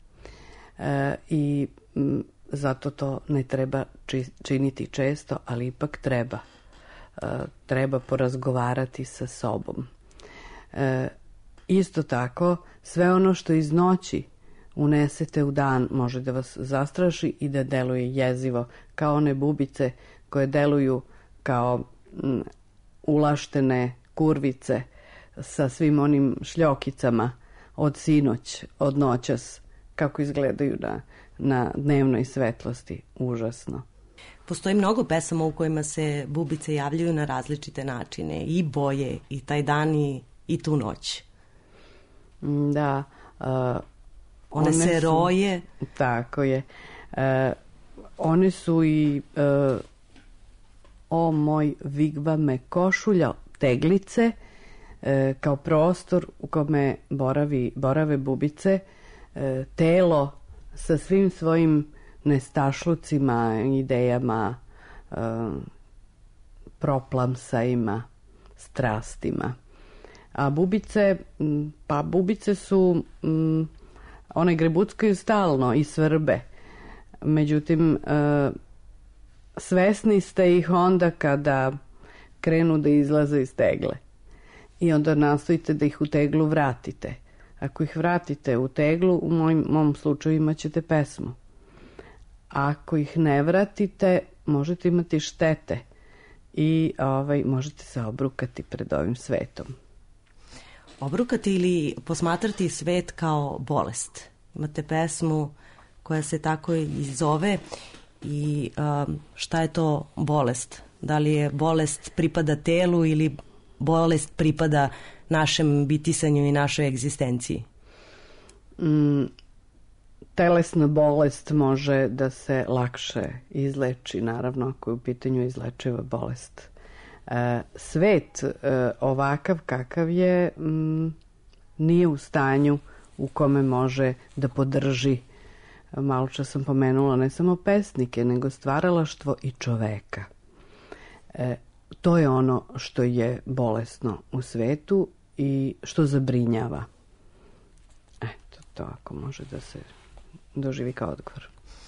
E, I m, zato to ne treba či, činiti često, ali ipak treba. E, treba porazgovarati sa sobom. E, Isto tako, sve ono što iz noći unesete u dan može da vas zastraši i da deluje jezivo, kao one bubice koje deluju kao m, ulaštene kurvice sa svim onim šljokicama od sinoć, od noćas, kako izgledaju na, na dnevnoj svetlosti. Užasno. Postoji mnogo pesama u kojima se bubice javljaju na različite načine, i boje, i taj dan, i, i tu noć. Da. Uh, one, one se roje. Su, tako je. Uh, one su i e, O moj vigvame košulja, teglice, e, kao prostor u kome boravi, borave bubice, e, telo sa svim svojim nestašlucima, idejama, e, proplamsajima, strastima. A bubice, pa bubice su, m, one grebuckaju stalno i svrbe. Međutim, e, svesni ste ih onda kada krenu da izlaze iz tegle. I onda nastojite da ih u teglu vratite. Ako ih vratite u teglu, u mojim, mom slučaju imat ćete pesmu. A ako ih ne vratite, možete imati štete i ovaj, možete se obrukati pred ovim svetom. Obrukati ili posmatrati svet kao bolest. Imate pesmu koja se tako i zove i um, šta je to bolest? Da li je bolest pripada telu ili bolest pripada našem bitisanju i našoj egzistenciji? Mm, telesna bolest može da se lakše izleči, naravno ako je u pitanju izlečiva bolest. E, svet e, ovakav kakav je m, nije u stanju u kome može da podrži, malo čas sam pomenula, ne samo pesnike, nego stvaralaštvo i čoveka. E, to je ono što je bolesno u svetu i što zabrinjava. Eto, to ako može da se doživi kao odgovor.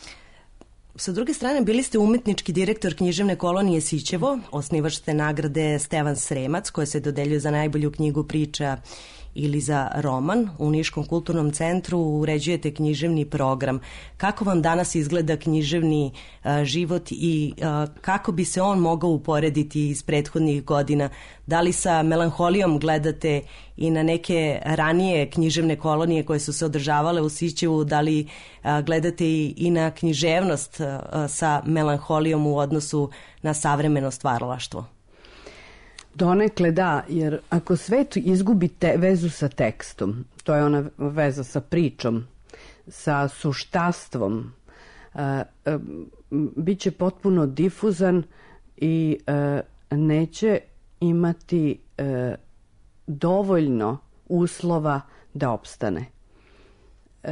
Sa druge strane, bili ste umetnički direktor književne kolonije Sićevo, osnivač ste nagrade Stevan Sremac, koja se dodeljuje za najbolju knjigu priča ili za roman. U Niškom kulturnom centru uređujete književni program. Kako vam danas izgleda književni uh, život i uh, kako bi se on mogao uporediti iz prethodnih godina? Da li sa melanholijom gledate i na neke ranije književne kolonije koje su se održavale u Sićevu? Da li uh, gledate i, i na književnost uh, sa melanholijom u odnosu na savremeno stvaralaštvo? Donekle da, jer ako svet izgubi te, vezu sa tekstom, to je ona veza sa pričom, sa suštastvom, uh, uh, bit će potpuno difuzan i uh, neće imati uh, dovoljno uslova da opstane. Uh,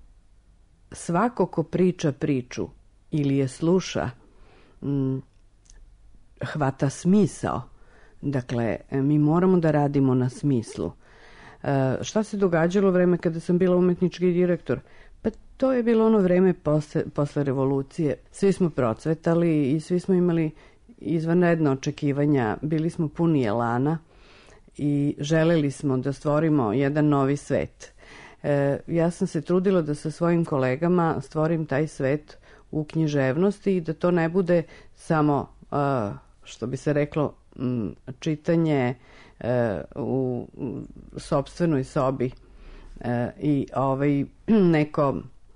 svako ko priča priču ili je sluša, um, hvata smisao. Dakle, mi moramo da radimo na smislu. E, šta se događalo u vreme kada sam bila umetnički direktor? Pa to je bilo ono vreme posle, posle revolucije. Svi smo procvetali i svi smo imali izvanredna očekivanja. Bili smo puni elana i želeli smo da stvorimo jedan novi svet. E, ja sam se trudila da sa svojim kolegama stvorim taj svet u književnosti i da to ne bude samo, a, što bi se reklo, čitanje e, u, u sopstvenoj sobi e, i ovaj, neko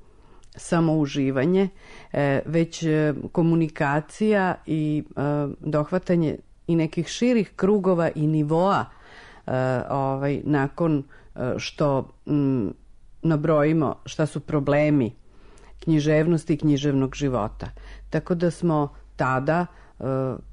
samouživanje, e, već e, komunikacija i e, dohvatanje i nekih širih krugova i nivoa e, ovaj, nakon e, što m, nabrojimo šta su problemi književnosti i književnog života. Tako da smo tada e,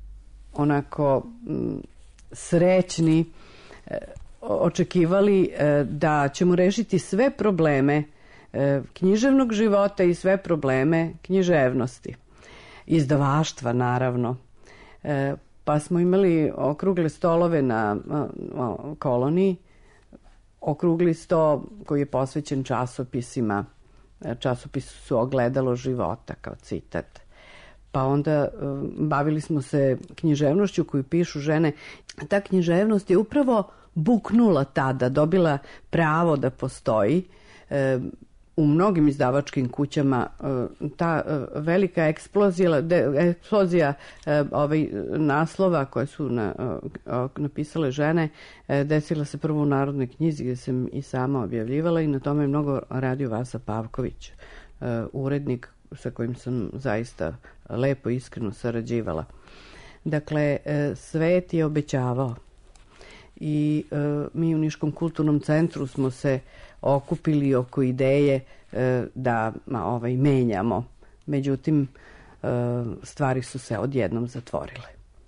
onako m, srećni e, očekivali e, da ćemo rešiti sve probleme e, književnog života i sve probleme književnosti. Izdavaštva, naravno. E, pa smo imali okrugle stolove na a, a, koloniji, okrugli sto koji je posvećen časopisima. Časopisi su Ogledalo života, kao citat. Pa onda bavili smo se književnošću koju pišu žene. Ta književnost je upravo buknula tada, dobila pravo da postoji. E, u mnogim izdavačkim kućama e, ta e, velika eksplozija, de, eksplozija e, ovaj, naslova koje su na, e, napisale žene e, desila se prvo u Narodnoj knjizi gdje sam i sama objavljivala i na tome je mnogo radio Vasa Pavković, e, urednik sa kojim sam zaista lepo i iskreno sarađivala. Dakle, svet je obećavao i e, mi u Niškom kulturnom centru smo se okupili oko ideje e, da ma, ovaj, menjamo. Međutim, stvari su se odjednom zatvorile.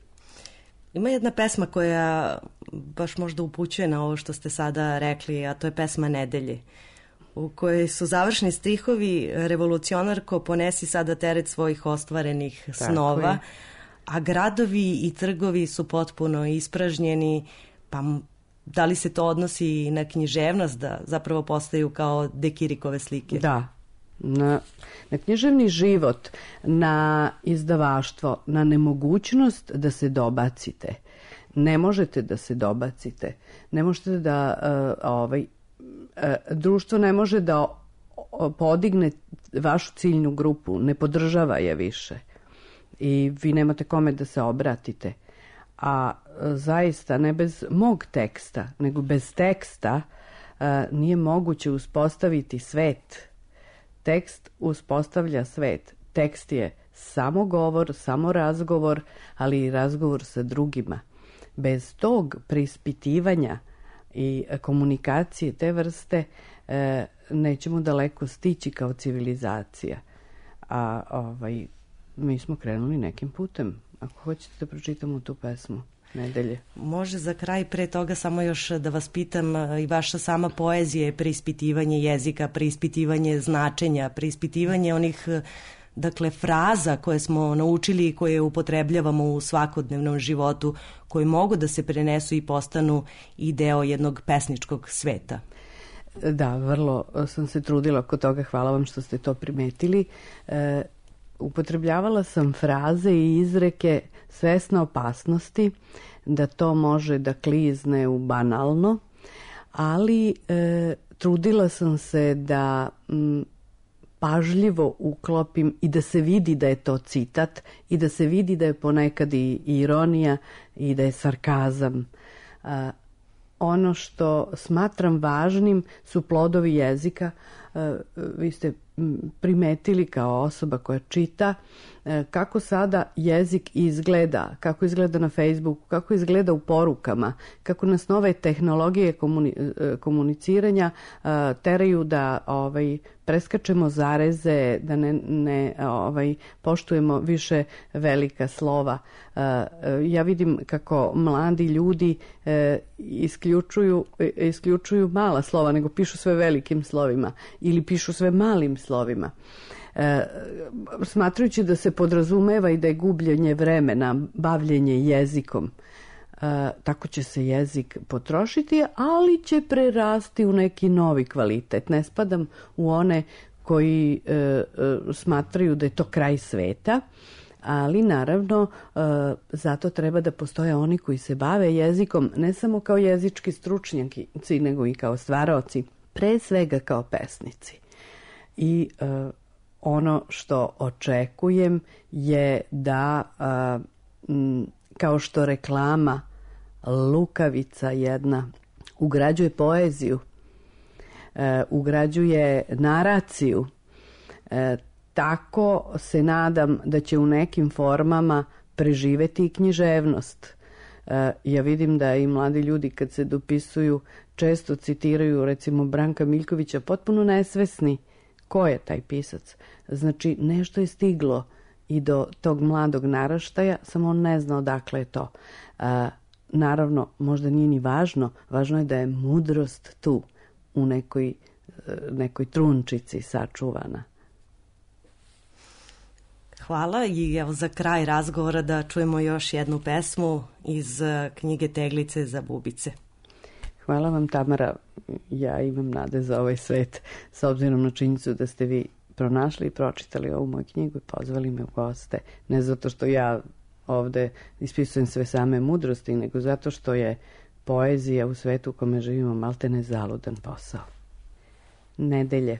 Ima jedna pesma koja baš možda upućuje na ovo što ste sada rekli, a to je pesma Nedelje, u kojoj su završni stihovi: revolucionarko, ponesi sada teret svojih ostvarenih Tako snova, je. a gradovi i trgovi su potpuno ispražnjeni, pa m- da li se to odnosi i na književnost, da zapravo postaju kao Dekirikove slike? Da, na, na književni život, na izdavaštvo, na nemogućnost da se dobacite. Ne možete da se dobacite. Ne možete da uh, ovaj, uh, društvo ne može da o- podigne vašu ciljnu grupu, ne podržava je više. I vi nemate kome da se obratite. A uh, zaista ne bez mog teksta, nego bez teksta uh, nije moguće uspostaviti svet. Tekst uspostavlja svet. Tekst je samo govor, samo razgovor, ali i razgovor sa drugima. Bez tog preispitivanja i komunikacije te vrste e, nećemo daleko stići kao civilizacija. A ovaj, mi smo krenuli nekim putem. Ako hoćete da pročitamo tu pesmu Nedelje. Može za kraj pre toga samo još da vas pitam, i vaša sama poezija je preispitivanje jezika, preispitivanje značenja, preispitivanje onih, dakle, fraza koje smo naučili i koje upotrebljavamo u svakodnevnom životu, koje mogu da se prenesu i postanu i deo jednog pesničkog sveta. Da, vrlo sam se trudila oko toga, hvala vam što ste to primetili. E, upotrebljavala sam fraze i izreke svesna opasnosti da to može da klizne u banalno, ali e, trudila sam se da m, pažljivo uklopim i da se vidi da je to citat i da se vidi da je ponekad i ironija i da je sarkazam. A, ono što smatram važnim su plodovi jezika. A, vi ste primetili kao osoba koja čita kako sada jezik izgleda, kako izgleda na Facebooku, kako izgleda u porukama, kako nas nove tehnologije komuni, komuniciranja teraju da ovaj, preskačemo zareze, da ne, ne ovaj, poštujemo više velika slova. Ja vidim kako mladi ljudi isključuju, isključuju mala slova, nego pišu sve velikim slovima ili pišu sve malim slovima. E, smatrajući da se podrazumeva i da je gubljenje vremena, bavljenje jezikom, e, tako će se jezik potrošiti, ali će prerasti u neki novi kvalitet. Ne spadam u one koji e, e, smatraju da je to kraj sveta, ali naravno e, zato treba da postoje oni koji se bave jezikom ne samo kao jezički stručnjaci, nego i kao stvaraoci, pre svega kao pesnici. I e, ono što očekujem je da, a, m, kao što reklama lukavica jedna ugrađuje poeziju, e, ugrađuje naraciju, e, tako se nadam da će u nekim formama preživeti i književnost. E, ja vidim da i mladi ljudi kad se dopisuju često citiraju recimo Branka Miljkovića potpuno nesvesni ko je taj pisac. Znači, nešto je stiglo i do tog mladog naraštaja, samo on ne zna odakle je to. A, naravno, možda nije ni važno, važno je da je mudrost tu u nekoj, nekoj trunčici sačuvana. Hvala i evo za kraj razgovora da čujemo još jednu pesmu iz knjige Teglice za bubice. Hvala vam, Tamara. Ja imam nade za ovaj svet, s obzirom na činjenicu da ste vi pronašli i pročitali ovu moju knjigu i pozvali me u goste. Ne zato što ja ovde ispisujem sve same mudrosti, nego zato što je poezija u svetu u kome živimo maltene zaludan posao. Nedelje.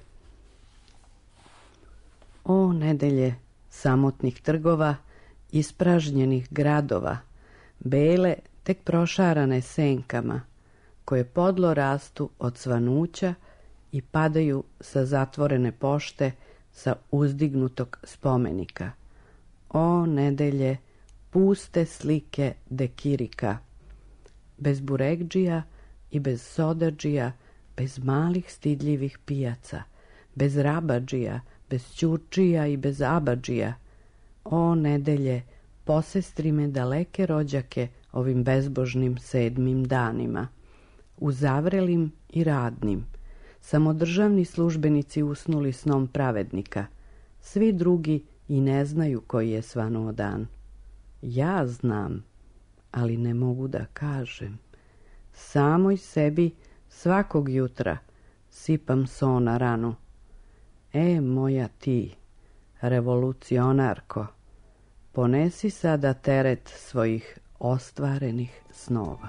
O, nedelje samotnih trgova, ispražnjenih gradova, bele, tek prošarane senkama, koje podlo rastu od svanuća i padaju sa zatvorene pošte sa uzdignutog spomenika. O, nedelje, puste slike Dekirika, bez buregdžija i bez sodadžija, bez malih stidljivih pijaca, bez rabadžija, bez ćurčija i bez abadžija, O nedelje, posestri me daleke rođake ovim bezbožnim sedmim danima. U zavrelim i radnim, samodržavni službenici usnuli snom pravednika, svi drugi i ne znaju koji je svanuo dan. Ja znam, ali ne mogu da kažem. Samoj sebi svakog jutra sipam so na ranu. E, moja ti, revolucionarko, ponesi sada teret svojih ostvarenih snova.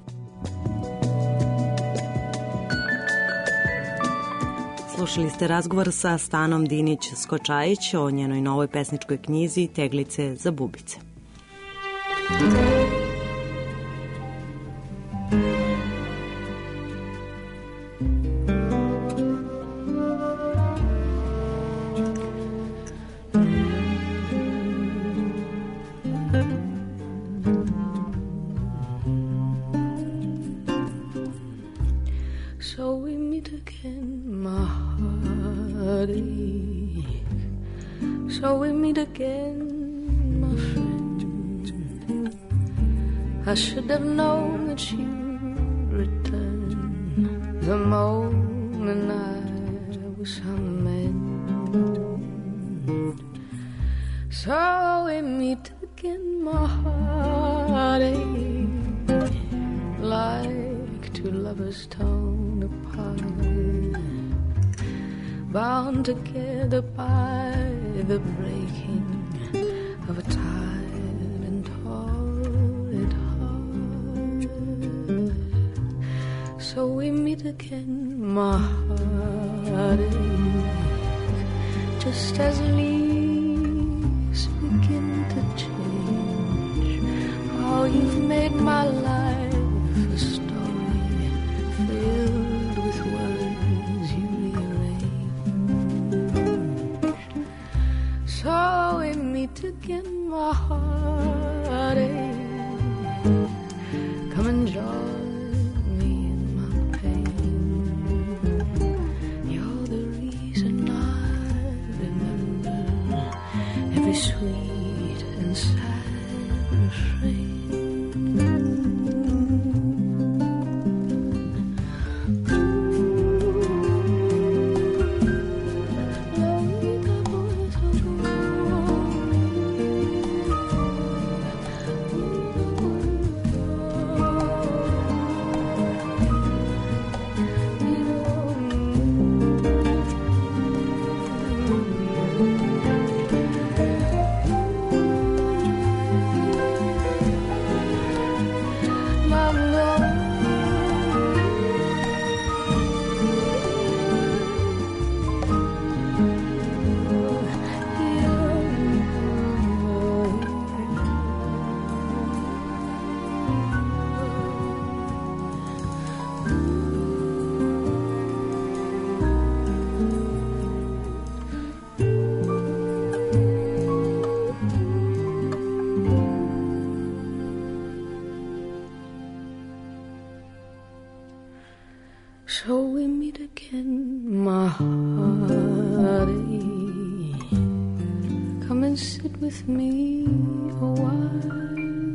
Slušali ste razgovor sa Stanom Dinić-Skočajić o njenoj novoj pesničkoj knjizi Teglice za bubice. So we meet again, my heartache. So we meet again, my friend. I should have known that you'd return the moment I was on the mend. So we meet again, my heartache, like two lovers torn apart, bound together by the breaking of a tired and torrid heart. So we meet again, my heartache, just as leaves begin to change. Oh, you've made my life a story filled with words you rearranged. So we meet again, my heartache. Come and join me in my pain. You're the reason I remember every sweet and sad refrain. So we meet again, my heartache. Come and sit with me a while.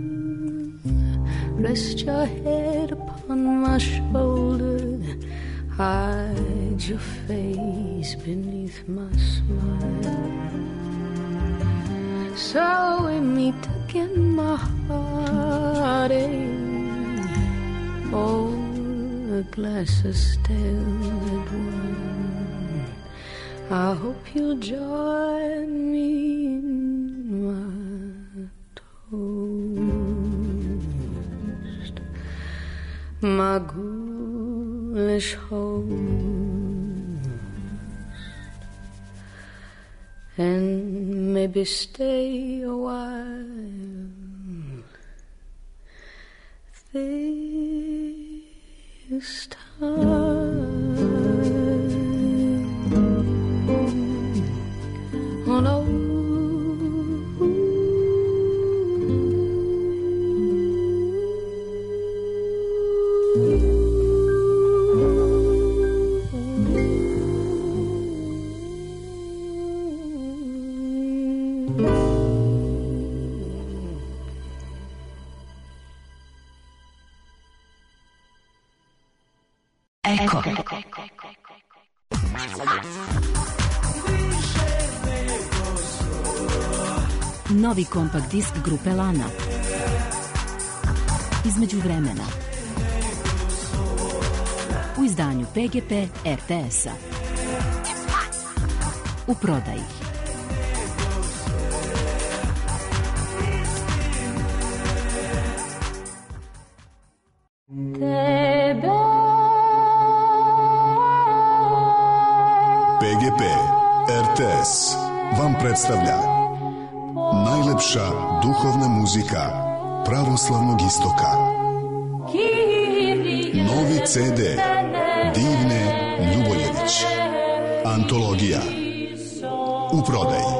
Rest your head upon my shoulder. Hide your face beneath my smile. So we meet again, my heartache. Oh, a glass of still red wine. I hope you'll join me in my toast, my ghoulish host, and maybe stay a while. This time, oh no. Eko. Novi kompakt disk grupe Lana. Između vremena. U izdanju P G P R T S-a. U prodaji. P G P R T S vam predstavlja najlepša duhovna muzika pravoslavnog istoka. Novi C D Divne Ljuboljević. Antologija. U prodaji.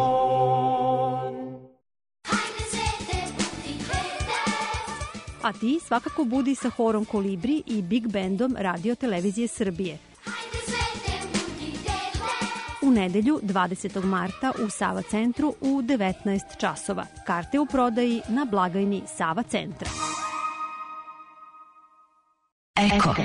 A ti svakako budi sa horom Kolibri i Big Bandom Radio Televizije Srbije. U nedelju dvadesetog marta u Sava centru u devetnaest časova. Karte u prodaji na blagajni Sava centra. Eko.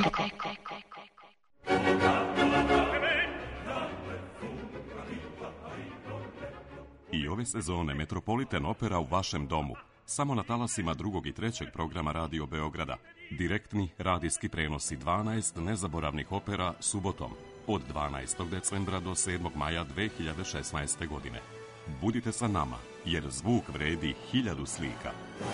I ove sezone Metropolitan Opera u vašem domu. Samo na talasima drugog i trećeg programa Radio Beograda. Direktni radijski prenosi dvanaest nezaboravnih opera subotom od dvanaestog decembra do sedmog maja dve hiljade šesnaeste. godine. Budite sa nama, jer zvuk vredi hiljadu slika.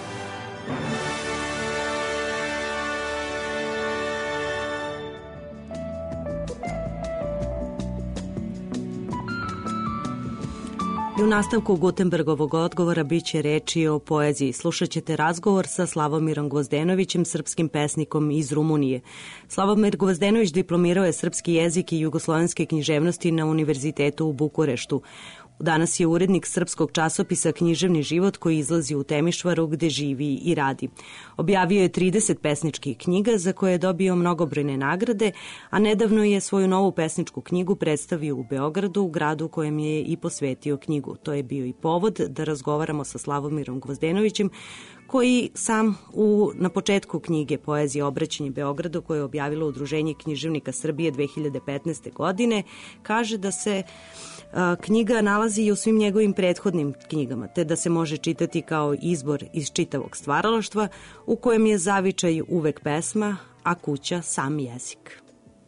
I u nastavku Gutenbergovog odgovora bit će reči o poeziji. Slušat ćete razgovor sa Slavomirom Gvozdenovićem, srpskim pesnikom iz Rumunije. Slavomir Gvozdenović diplomirao je srpski jezik i jugoslovenske književnosti na Univerzitetu u Bukureštu. Danas je urednik srpskog časopisa Književni život koji izlazi u Temišvaru gde živi i radi. Objavio je trideset pesničkih knjiga za koje je dobio mnogobrojne nagrade, a nedavno je svoju novu pesničku knjigu predstavio u Beogradu, u gradu kojem je i posvetio knjigu. To je bio i povod da razgovaramo sa Slavomirom Gvozdenovićem, koji sam u, na početku knjige Poezije obraćanje Beogradu, koje je objavilo Udruženje književnika Srbije dve hiljade petnaeste. godine, kaže da se a, knjiga nalazi i u svim njegovim prethodnim knjigama, te da se može čitati kao izbor iz čitavog stvaralaštva u kojem je zavičaj uvek pesma, a kuća sam jezik.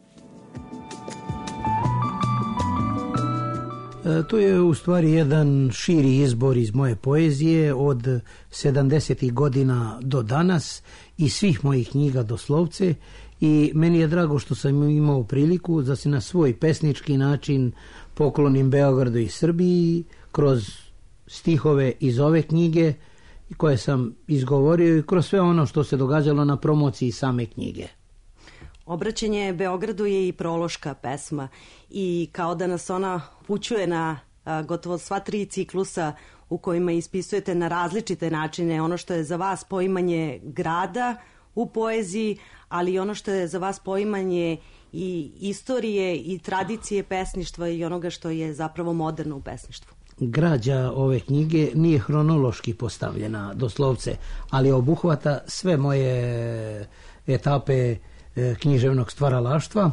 To je u stvari jedan širi izbor iz moje poezije od sedamdesetih godina do danas i svih mojih knjiga doslovce, i meni je drago što sam imao priliku da se na svoj pesnički način poklonim Beogradu i Srbiji kroz stihove iz ove knjige koje sam izgovorio i kroz sve ono što se događalo na promociji same knjige. Obraćanje Beogradu je i prološka pesma i kao da nas ona upućuje na a, gotovo sva tri ciklusa u kojima ispisujete na različite načine ono što je za vas poimanje grada u poeziji, ali i ono što je za vas poimanje i istorije i tradicije pesništva i onoga što je zapravo moderno u pesništvu. Građa ove knjige nije hronološki postavljena doslovce, ali obuhvata sve moje etape književnog stvaralaštva,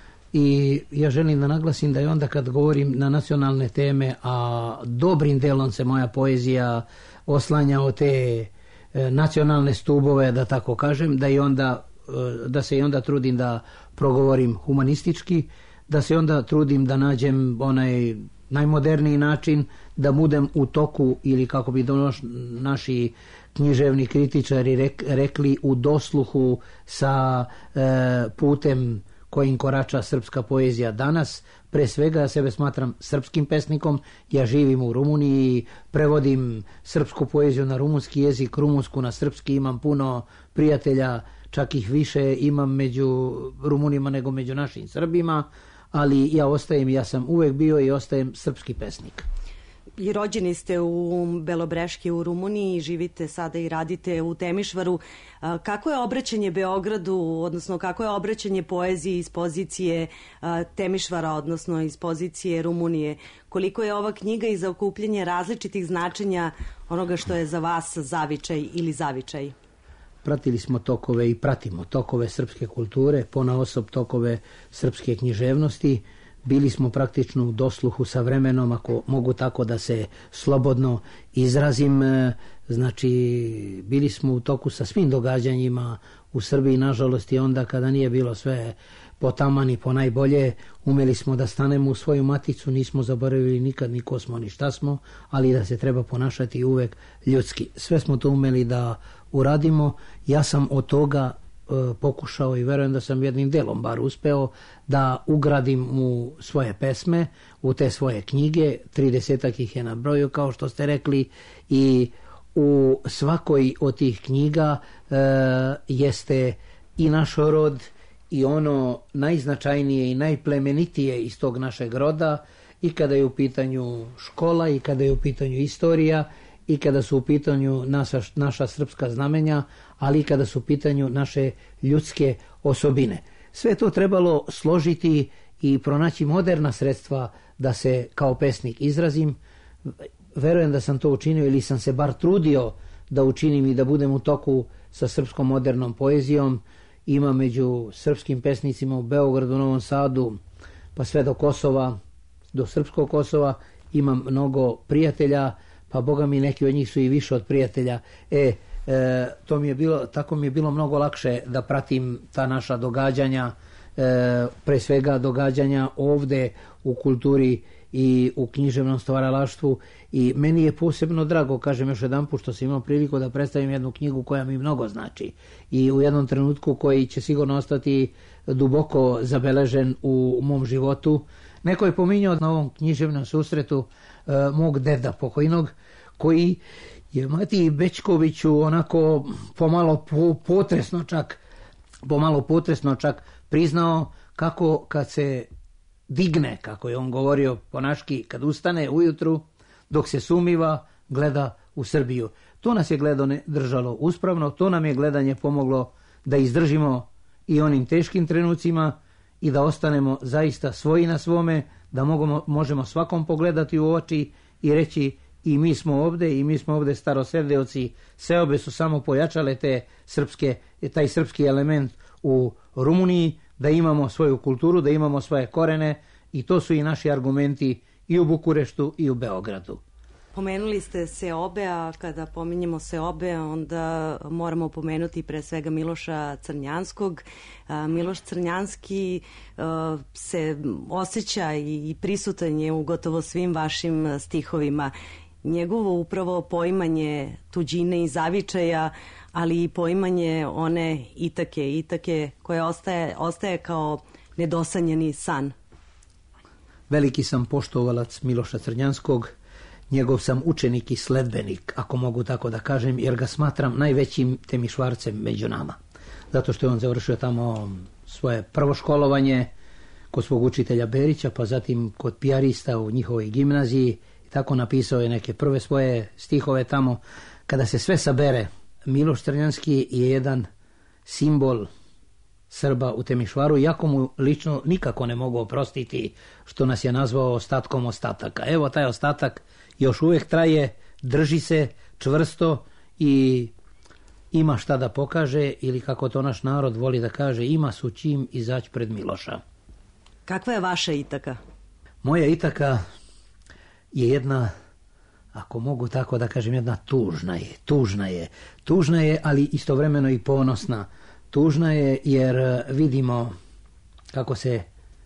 i ja želim da naglasim da je onda kad govorim na nacionalne teme, a dobrim delom se moja poezija oslanja o te nacionalne stubove, da tako kažem, da, i onda, da se i onda trudim da progovorim humanistički, da se onda trudim da nađem onaj najmoderniji način da budem u toku, ili kako bi donoš, naši književni kritičari rekli, u dosluhu sa e, putem kojim korača srpska poezija danas. Pre svega ja sebe smatram srpskim pesnikom, ja živim u Rumuniji, prevodim srpsku poeziju na rumunski jezik, rumunsku na srpski, imam puno prijatelja, čak ih više imam među Rumunima nego među našim Srbima, ali ja ostajem, ja sam uvek bio i ostajem srpski pesnik. I rođeni ste u Belobreški u Rumuniji, živite sada i radite u Temišvaru. Kako je obraćanje Beogradu, odnosno kako je obraćanje poeziji iz pozicije Temišvara, odnosno iz pozicije Rumunije? Koliko je ova knjiga i zaokupljanje različitih značenja onoga što je za vas zavičaj ili zavičaj? pratili smo tokove i pratimo tokove srpske kulture, ponaosob tokove srpske književnosti. Bili smo praktično u dosluhu sa vremenom, ako mogu tako da se slobodno izrazim. Znači, bili smo u toku sa svim događanjima u Srbiji, nažalost, i onda kada nije bilo sve po taman i po najbolje, umeli smo da stanemo u svoju maticu, nismo zaboravili nikad ni ko smo ni šta smo, ali da se treba ponašati uvek ljudski. Sve smo to umeli da uradimo. Ja sam od toga e, pokušao i verujem da sam jednim delom bar uspeo da ugradim u svoje pesme, u te svoje knjige, tridesetak ih je na broju, kao što ste rekli, i u svakoj od tih knjiga e, jeste i naš rod i ono najznačajnije i najplemenitije iz tog našeg roda, i kada je u pitanju škola, i kada je u pitanju istorija, i kada su u pitanju naša, naša srpska znamenja, ali i kada su u pitanju naše ljudske osobine. Sve to trebalo složiti i pronaći moderna sredstva da se kao pesnik izrazim. Verujem da sam to učinio, ili sam se bar trudio da učinim i da budem u toku sa srpskom modernom poezijom. Ima među srpskim pesnicima u Beogradu, Novom Sadu, pa sve do Kosova, do srpskog Kosova, imam mnogo prijatelja, pa boga mi neki od njih su i više od prijatelja. E, e to mi je bilo, tako mi je bilo mnogo lakše da pratim ta naša događanja, e, pre svega događanja ovde u kulturi i u književnom stvaralaštvu, i meni je posebno drago, kažem još jedan put, što sam imao priliku da predstavim jednu knjigu koja mi mnogo znači i u jednom trenutku koji će sigurno ostati duboko zabeležen u mom životu. Neko je pominjao na ovom književnom susretu e, mog deda pokojnog, koji je Matiji Bećkoviću onako pomalo po, potresno čak pomalo potresno čak priznao kako kad se digne, kako je on govorio po naški, kad ustane ujutru, dok se sumiva, gleda u Srbiju. To nas je gledanje držalo uspravno, to nam je gledanje pomoglo da izdržimo i onim teškim trenucima i da ostanemo zaista svoji na svome, da mogu, možemo svakom pogledati u oči i reći i mi smo ovde, i mi smo ovde starosrdeoci. Seobe su samo pojačale te srpske, taj srpski element u Rumuniji, da imamo svoju kulturu, da imamo svoje korene, i to su i naši argumenti i u Bukureštu i u Beogradu. Pomenuli ste Seobe, a kada pominjemo Seobe, onda moramo pomenuti pre svega Miloša Crnjanskog. Miloš Crnjanski se osjeća i prisutan je u gotovo svim vašim stihovima. Njegovo upravo poimanje tuđine i zavičaja, ali i poimanje one Itake, Itake koja ostaje, ostaje kao nedosanjeni san. Veliki sam poštovalac Miloša Crnjanskog, njegov sam učenik i sledbenik, ako mogu tako da kažem, jer ga smatram najvećim temišvarcem među nama. Zato što je on završio tamo svoje prvo školovanje kod svog učitelja Berića, pa zatim kod pijarista u njihovoj gimnaziji, i tako napisao je neke prve svoje stihove tamo. Kada se sve sabere, Miloš Crnjanski je jedan simbol Srba u Temišvaru, iako mu lično nikako ne mogu oprostiti što nas je nazvao ostatkom ostataka. Evo, taj ostatak još uvijek traje, drži se čvrsto i ima šta da pokaže, ili kako to naš narod voli da kaže, ima su čim izaći pred Miloša. Kakva je vaša Itaka? Moja Itaka je jedna, ako mogu tako da kažem, jedna tužna je, tužna je, tužna je, ali istovremeno i ponosna. Tužna je jer vidimo kako se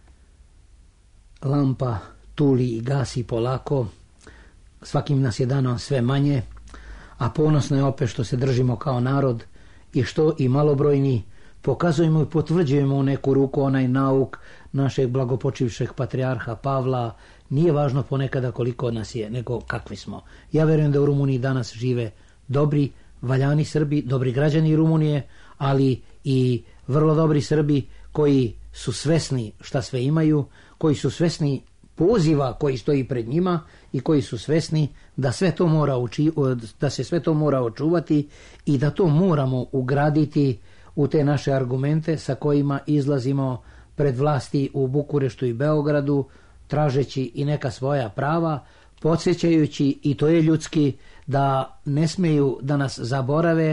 lampa tuli i gasi polako, svakim nas je danom sve manje, a ponosno je opet što se držimo kao narod i što i malobrojni pokazujemo i potvrđujemo u neku ruku onaj nauk našeg blagopočivšeg patrijarha Pavla. Nije važno ponekada koliko nas je, nego kakvi smo. Ja verujem da u Rumuniji danas žive dobri, valjani Srbi, dobri građani Rumunije, ali i vrlo dobri Srbi koji su svesni šta sve imaju, koji su svesni poziva koji stoji pred njima i koji su svesni da sve to mora uči, da se sve to mora očuvati i da to moramo ugraditi u te naše argumente sa kojima izlazimo pred vlasti u Bukureštu i Beogradu, tražeći i neka svoja prava, podsjećajući, i to je ljudski, da ne smeju da nas zaborave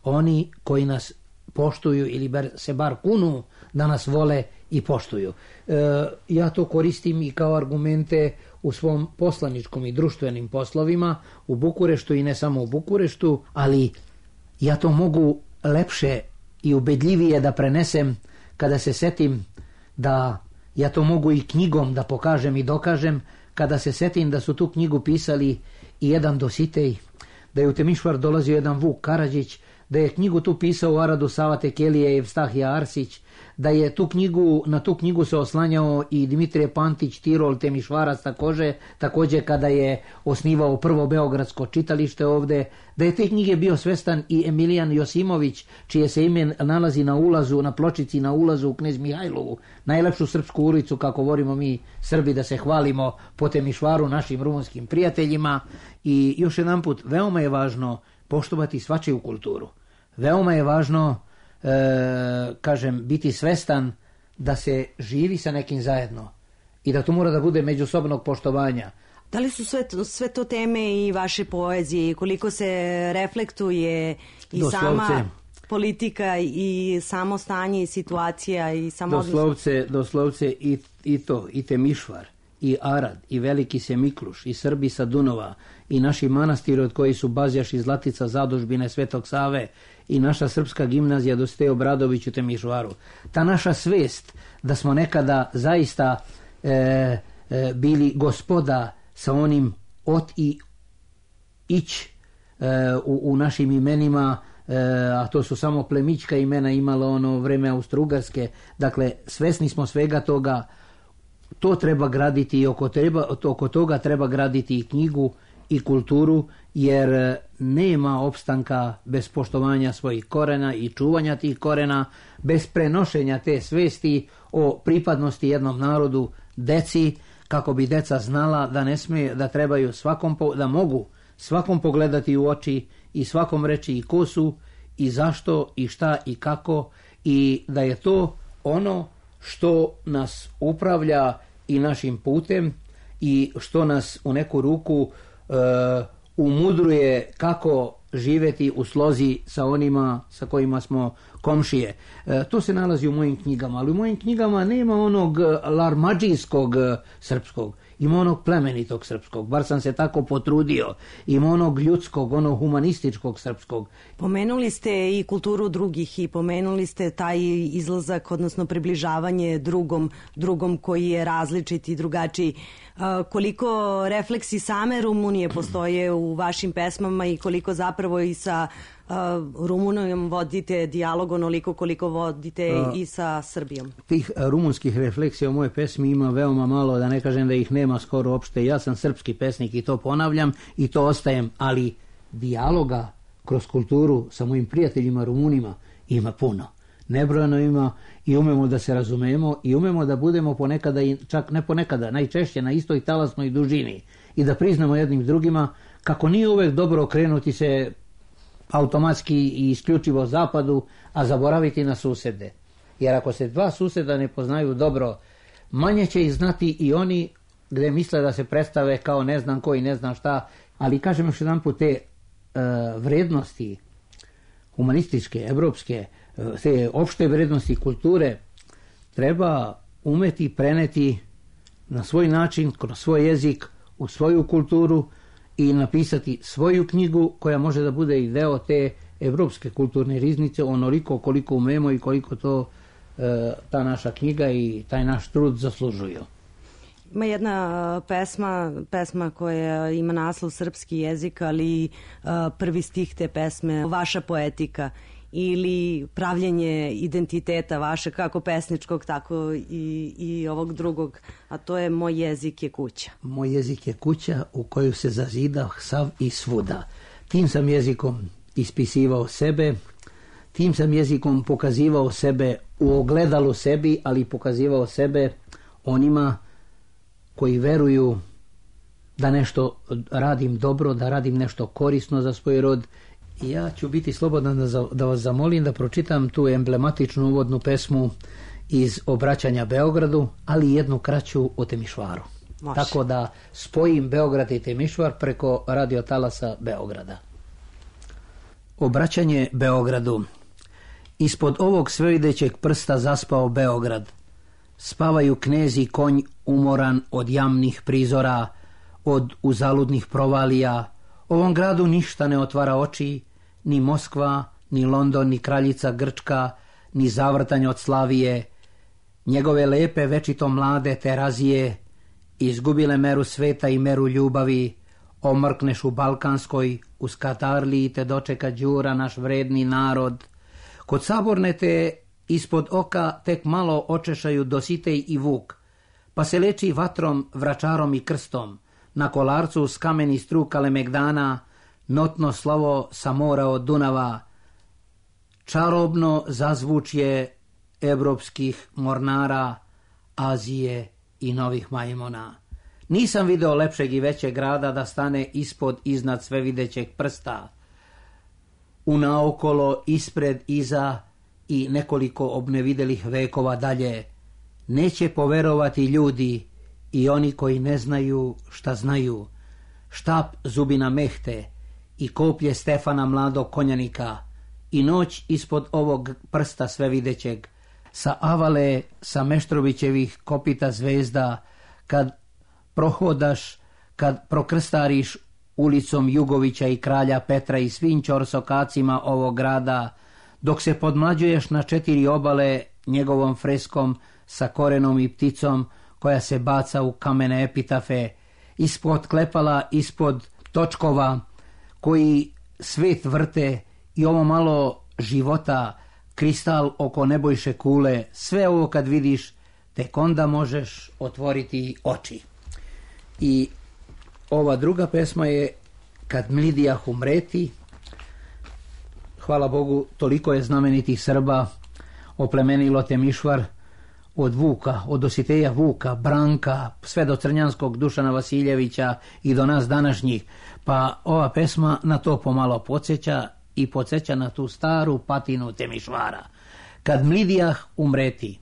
oni koji nas poštuju ili bar, se bar kunu da nas vole i poštuju. E, ja to koristim i kao argumente u svom poslaničkom i društvenim poslovima u Bukureštu i ne samo u Bukureštu, ali ja to mogu lepše i ubedljivije da prenesem kada se setim da ja to mogu i knjigom da pokažem i dokažem, kada se setim da su tu knjigu pisali i jedan Dositej, da je u Temišvar dolazio jedan Vuk Karadžić, da je knjigu tu pisao u Aradu Sava Tekelije i Evstahija Arsić, da je tu knjigu, na tu knjigu se oslanjao i Dimitrije Pantić, Tirol, Temišvarac također, također kada je osnivao prvo beogradsko čitalište ovde, da je te knjige bio svestan i Emilijan Josimović, čije se ime nalazi na ulazu, na pločici na ulazu u Knez Mihajlovu, najlepšu srpsku ulicu, kako govorimo mi Srbi da se hvalimo po Temišvaru našim rumunskim prijateljima. I još jedan put, veoma je važno poštovati svačiju kulturu. Veoma je važno, e, kažem, biti svestan da se živi sa nekim zajedno i da to mora da bude međusobnog poštovanja. Da li su sve to, sve to teme i vaše poezije i koliko se reflektuje i doslovce, sama politika i samo stanje i situacija i samo doslovce, odnos... doslovce i, i to, i Temišvar, i Arad, i Veliki Semikluš, i Srbi sa Dunova, i naši manastiri od koji su Bazjaš i Zlatica, zadužbine Svetog Save, i naša srpska gimnazija Dositej Obradović u Temišvaru. Ta naša svest da smo nekada zaista e, e, bili gospoda sa onim ot i ić e, u, u našim imenima, e, a to su samo plemićka imena imalo ono vreme Austro-Ugarske. Dakle, svesni smo svega toga. To treba graditi i oko, treba, oko toga treba graditi i knjigu i kulturu, jer nema opstanka bez poštovanja svojih korena i čuvanja tih korena, bez prenošenja te svesti o pripadnosti jednom narodu deci, kako bi deca znala da ne smije, da trebaju svakom, da mogu svakom pogledati u oči i svakom reći i ko su i zašto i šta i kako, i da je to ono što nas upravlja i našim putem i što nas u neku ruku e, umudruje kako živeti u slozi sa onima sa kojima smo komšije. E, to se nalazi u mojim knjigama, ali u mojim knjigama nema onog larmadžijskog srpskog, ima onog plemenitog srpskog, bar sam se tako potrudio, ima onog ljudskog, onog humanističkog srpskog. Pomenuli ste i kulturu drugih i pomenuli ste taj izlazak, odnosno približavanje drugom, drugom koji je različit i drugačiji. Koliko refleksi same Rumunije postoje u vašim pesmama i koliko zapravo i sa Rumunijom vodite dijalog onoliko koliko vodite A, i sa Srbijom? Tih rumunskih refleksija u moje pesmi ima veoma malo, da ne kažem da ih nema skoro uopšte. Ja sam srpski pesnik i to ponavljam i to ostajem, ali dijaloga kroz kulturu sa mojim prijateljima Rumunima ima puno. Nebrojano ima i umemo da se razumemo i umemo da budemo ponekada, i čak ne ponekada, najčešće na istoj talasnoj dužini i da priznamo jednim drugima kako nije uvek dobro okrenuti se automatski i isključivo zapadu, a zaboraviti na susede. Jer ako se dva suseda ne poznaju dobro, manje će ih znati i oni gde misle da se predstave kao ne znam ko i ne znam šta. Ali kažem još jedan put, te e, vrednosti humanističke, evropske, te opšte vrednosti kulture treba umeti preneti na svoj način, kroz svoj jezik, u svoju kulturu i napisati svoju knjigu koja može da bude i deo te evropske kulturne riznice onoliko koliko umemo i koliko to e, ta naša knjiga i taj naš trud zaslužuju. Ima jedna pesma, pesma koja ima naslov srpski jezik, ali uh, prvi stih te pesme, vaša poetika ili pravljenje identiteta vaše, kako pesničkog, tako i, i ovog drugog, a to je moj jezik je kuća. Moj jezik je kuća u koju se zazidah sav i svuda. Tim sam jezikom ispisivao sebe, tim sam jezikom pokazivao sebe u ogledalu sebi, ali pokazivao sebe onima koji veruju da nešto radim dobro, da radim nešto korisno za svoj rod. I ja ću biti slobodan da, za, da vas zamolim da pročitam tu emblematičnu uvodnu pesmu iz Obraćanja Beogradu, ali jednu kraću o Temišvaru. Može. Tako da spojim Beograd i Temišvar preko radio talasa Beograda. Obraćanje Beogradu. Ispod ovog svevidećeg prsta zaspao Beograd. Spavaju knez i konj umoran od jamnih prizora, od uzaludnih provalija. Ovom gradu ništa ne otvara oči, ni Moskva, ni London, ni kraljica Grčka, ni zavrtanj od Slavije. Njegove lepe večito mlade terazije izgubile meru sveta i meru ljubavi. Omrkneš u Balkanskoj, u Skatarliji te dočeka Đura, naš vredni narod. Kod Saborne te ispod oka tek malo očešaju Dositej i Vuk, pa se leči vatrom, vračarom i krstom. Na Kolarcu s kameni struk Kalemegdana, notno slovo sa mora od Dunava. Čarobno zazvučje evropskih mornara, Azije i novih majmona. Nisam video lepšeg i većeg grada da stane ispod iznad svevidećeg prsta. Unaokolo, ispred, iza i nekoliko obnevidelih vekova dalje. Neće poverovati ljudi i oni koji ne znaju šta znaju. Štap Zubina Mehte i koplje Stefana mladog konjanika i noć ispod ovog prsta svevidećeg. Sa Avale, sa Meštrovićevih kopita zvezda, kad prohodaš, kad prokrstariš ulicom Jugovića i kralja Petra i svim ćorsokacima ovog grada, dok se podmlađuješ na četiri obale njegovom freskom sa korenom i pticom koja se baca u kamene epitafe, ispod klepala, ispod točkova koji svet vrte i ovo malo života, kristal oko nebojše kule, sve ovo kad vidiš, tek onda možeš otvoriti oči. I ova druga pesma je Kad mlidijah umreti. Hvala Bogu, toliko je znamenitih Srba oplemenilo Temišvar, od Vuka, od Dositeja Vuka, Branka, sve do Crnjanskog Dušana Vasiljevića i do nas današnjih. Pa ova pesma na to pomalo podsjeća i podsjeća na tu staru patinu Temišvara. Kad mlidijah umreti.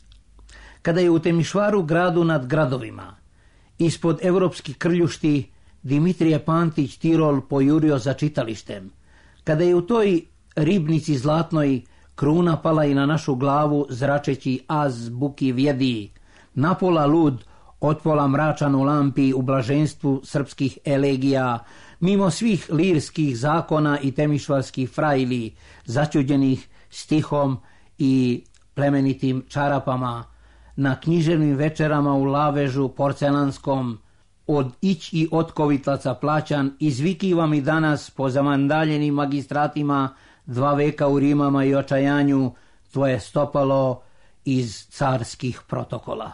Kada je u Temišvaru, gradu nad gradovima, ispod evropskih krljušti, Dimitrije Pantić Tirol pojurio za čitalištem. Kada je u toj ribnici zlatnoj kruna pala i na našu glavu, zračeći az buki vjedi, napola lud, otpola mračan u lampi u blaženstvu srpskih elegija, mimo svih lirskih zakona i temišvarskih frajli, začuđenih stihom i plemenitim čarapama, na književnim večerama u lavežu porcelanskom, od ić i otkovitlaca plaćan, izvikivam i danas po zamandaljenim magistratima, dva veka u rimama i očajanju, tvoje stopalo iz carskih protokola.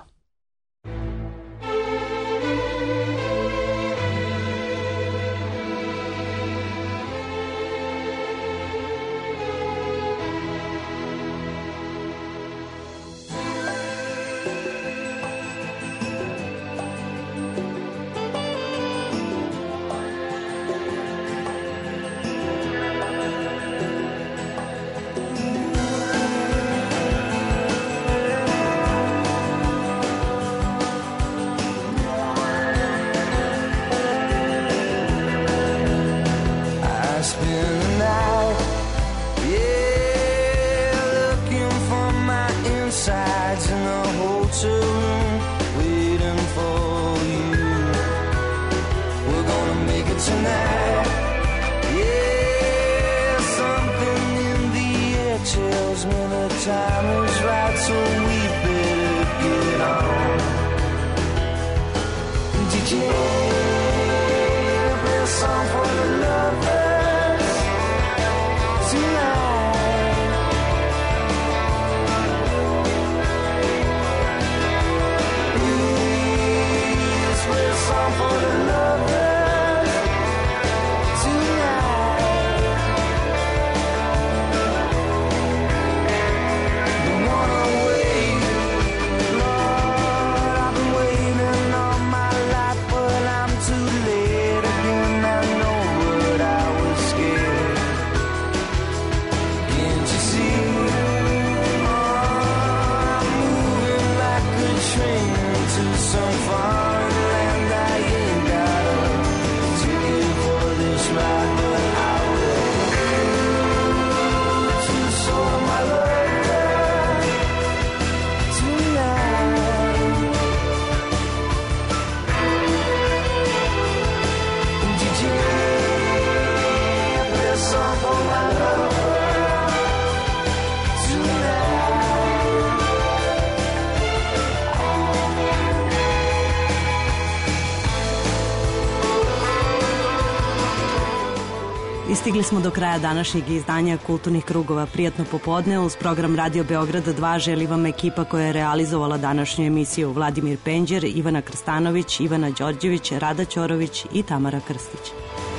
Lord, I've been waiting all my life, but I'm song for my lover tonight. Istigli smo do kraja današnjeg izdanja Kulturnih krugova. Prijatno popodne uz program Radio Beograda dva želi vam ekipa koja je realizovala današnju emisiju: Vladimir Penđer, Ivana Krstanović, Ivana Đorđević, Rada Ćorović i Tamara Krstić.